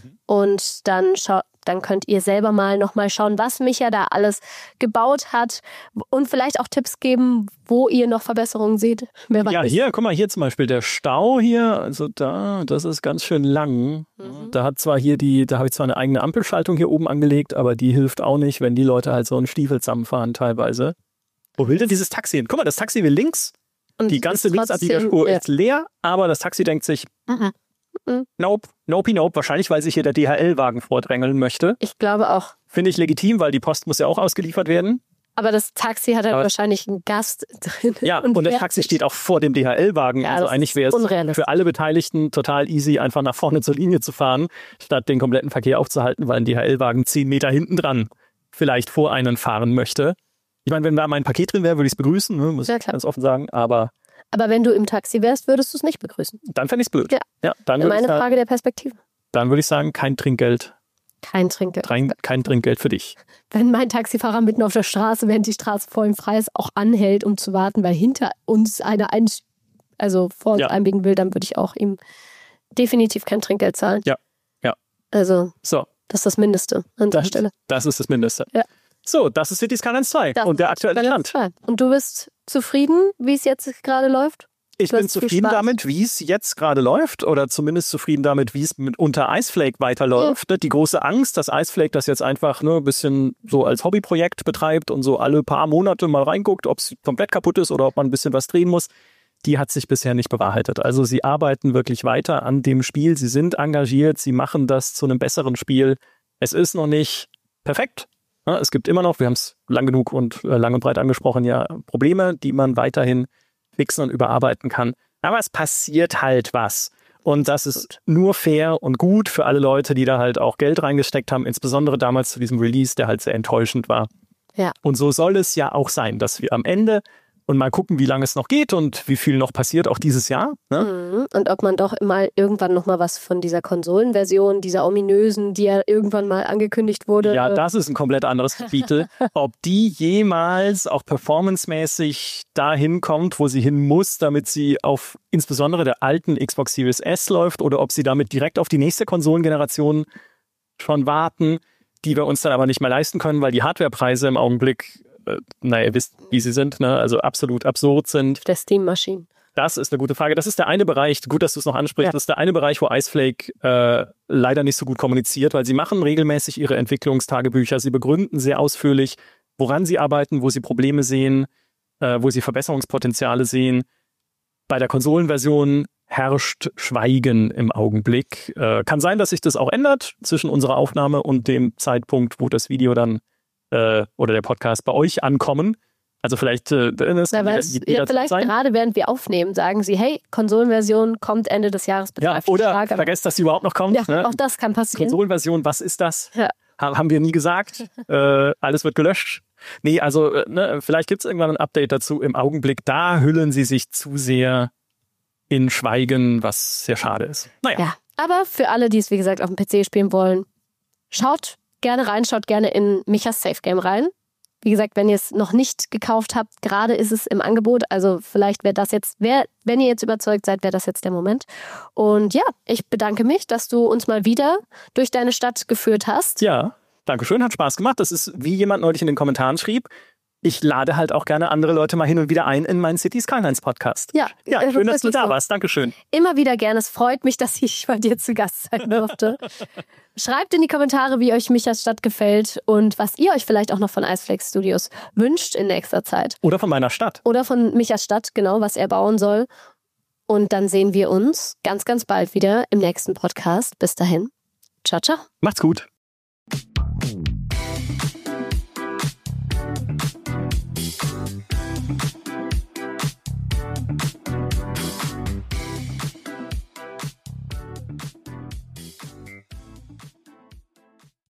Und dann könnt ihr selber mal nochmal schauen, was Micha da alles gebaut hat. Und vielleicht auch Tipps geben, wo ihr noch Verbesserungen seht. Wer weiß. Ja, hier, guck mal, hier zum Beispiel der Stau hier. Also das ist ganz schön lang. Da habe ich zwar eine eigene Ampelschaltung hier oben angelegt, aber die hilft auch nicht, wenn die Leute halt so einen Stiefel zusammenfahren teilweise. Wo will denn dieses Taxi hin? Guck mal, das Taxi will links. Und die ganze Linksabbiegerspur ist leer, aber das Taxi denkt sich, nope. Wahrscheinlich, weil sich hier der DHL-Wagen vordrängeln möchte. Ich glaube auch. Finde ich legitim, weil die Post muss ja auch ausgeliefert werden. Aber das Taxi hat halt wahrscheinlich einen Gast drin. Ja, und das Taxi steht auch vor dem DHL-Wagen. Ja, also eigentlich wäre es für alle Beteiligten total easy, einfach nach vorne zur Linie zu fahren, statt den kompletten Verkehr aufzuhalten, weil ein DHL-Wagen 10 Meter hinten dran vielleicht vor einen fahren möchte. Ich meine, wenn da mein Paket drin wäre, würde ich es begrüßen, ne? Muss ich ganz offen sagen. Aber wenn du im Taxi wärst, würdest du es nicht begrüßen. Dann fände ich es blöd. Ja, dann eine Frage der Perspektive. Dann würde ich sagen, kein Trinkgeld. Kein Trinkgeld. Kein Trinkgeld für dich. Wenn mein Taxifahrer mitten auf der Straße, während die Straße vor ihm frei ist, auch anhält, um zu warten, weil hinter uns vor uns einbiegen will, dann würde ich auch ihm definitiv kein Trinkgeld zahlen. Ja. Also, das ist das Mindeste an der Stelle. Das ist das Mindeste. Ja. So, das ist Cities Skylines 2 und der aktuelle Stand. Und du bist zufrieden, wie es jetzt gerade läuft? Ich bin zufrieden damit, wie es jetzt gerade läuft oder zumindest zufrieden damit, wie es unter Iceflake weiterläuft. Ja. Die große Angst, dass Iceflake das jetzt einfach ein bisschen so als Hobbyprojekt betreibt und so alle paar Monate mal reinguckt, ob es komplett kaputt ist oder ob man ein bisschen was drehen muss, die hat sich bisher nicht bewahrheitet. Also sie arbeiten wirklich weiter an dem Spiel, sie sind engagiert, sie machen das zu einem besseren Spiel. Es ist noch nicht perfekt. Ja, es gibt immer noch, wir haben es lang genug und lang und breit angesprochen, ja, Probleme, die man weiterhin fixen und überarbeiten kann. Aber es passiert halt was. Und das ist nur fair und gut für alle Leute, die da halt auch Geld reingesteckt haben, insbesondere damals zu diesem Release, der halt sehr enttäuschend war. Ja. Und so soll es ja auch sein, dass wir am Ende und mal gucken, wie lange es noch geht und wie viel noch passiert, auch dieses Jahr. Ne? Und ob man doch mal irgendwann noch mal was von dieser Konsolenversion, dieser ominösen, die ja irgendwann mal angekündigt wurde. Ja, das ist ein komplett anderes Kapitel. Ob die jemals auch performancemäßig dahin kommt, wo sie hin muss, damit sie auf insbesondere der alten Xbox Series S läuft oder ob sie damit direkt auf die nächste Konsolengeneration schon warten, die wir uns dann aber nicht mehr leisten können, weil die Hardwarepreise im Augenblick ihr wisst, wie sie sind, ne? Also absolut absurd sind. Der Steam-Maschinen. Das ist eine gute Frage. Das ist der eine Bereich, gut, dass du es noch ansprichst, das ist der eine Bereich, wo Iceflake leider nicht so gut kommuniziert, weil sie machen regelmäßig ihre Entwicklungstagebücher, sie begründen sehr ausführlich, woran sie arbeiten, wo sie Probleme sehen, wo sie Verbesserungspotenziale sehen. Bei der Konsolenversion herrscht Schweigen im Augenblick. Kann sein, dass sich das auch ändert zwischen unserer Aufnahme und dem Zeitpunkt, wo das Video dann oder der Podcast bei euch ankommen. Also vielleicht vielleicht gerade während wir aufnehmen, sagen sie, hey, Konsolenversion kommt Ende des Jahres. Oder vergesst, dass sie überhaupt noch kommt. Ja, ne? Auch das kann passieren. Konsolenversion, was ist das? Ja. Haben wir nie gesagt. Alles wird gelöscht. Nee, also vielleicht gibt es irgendwann ein Update dazu. Im Augenblick, da hüllen sie sich zu sehr in Schweigen, was sehr schade ist. Naja. Ja, aber für alle, die es wie gesagt auf dem PC spielen wollen, schaut gerne in Michas Safe Game rein. Wie gesagt, wenn ihr es noch nicht gekauft habt, gerade ist es im Angebot. Also vielleicht wäre das jetzt, wenn ihr jetzt überzeugt seid, wäre das jetzt der Moment. Und ja, ich bedanke mich, dass du uns mal wieder durch deine Stadt geführt hast. Ja, danke schön, hat Spaß gemacht. Das ist, wie jemand neulich in den Kommentaren schrieb, ich lade halt auch gerne andere Leute mal hin und wieder ein in meinen City Skylines Podcast. Ja, schön, dass du da warst. Dankeschön. Immer wieder gerne. Es freut mich, dass ich bei dir zu Gast sein durfte. Schreibt in die Kommentare, wie euch Michas Stadt gefällt und was ihr euch vielleicht auch noch von Iceflex Studios wünscht in nächster Zeit. Oder von meiner Stadt. Oder von Michas Stadt, genau, was er bauen soll. Und dann sehen wir uns ganz, ganz bald wieder im nächsten Podcast. Bis dahin. Ciao, ciao. Macht's gut.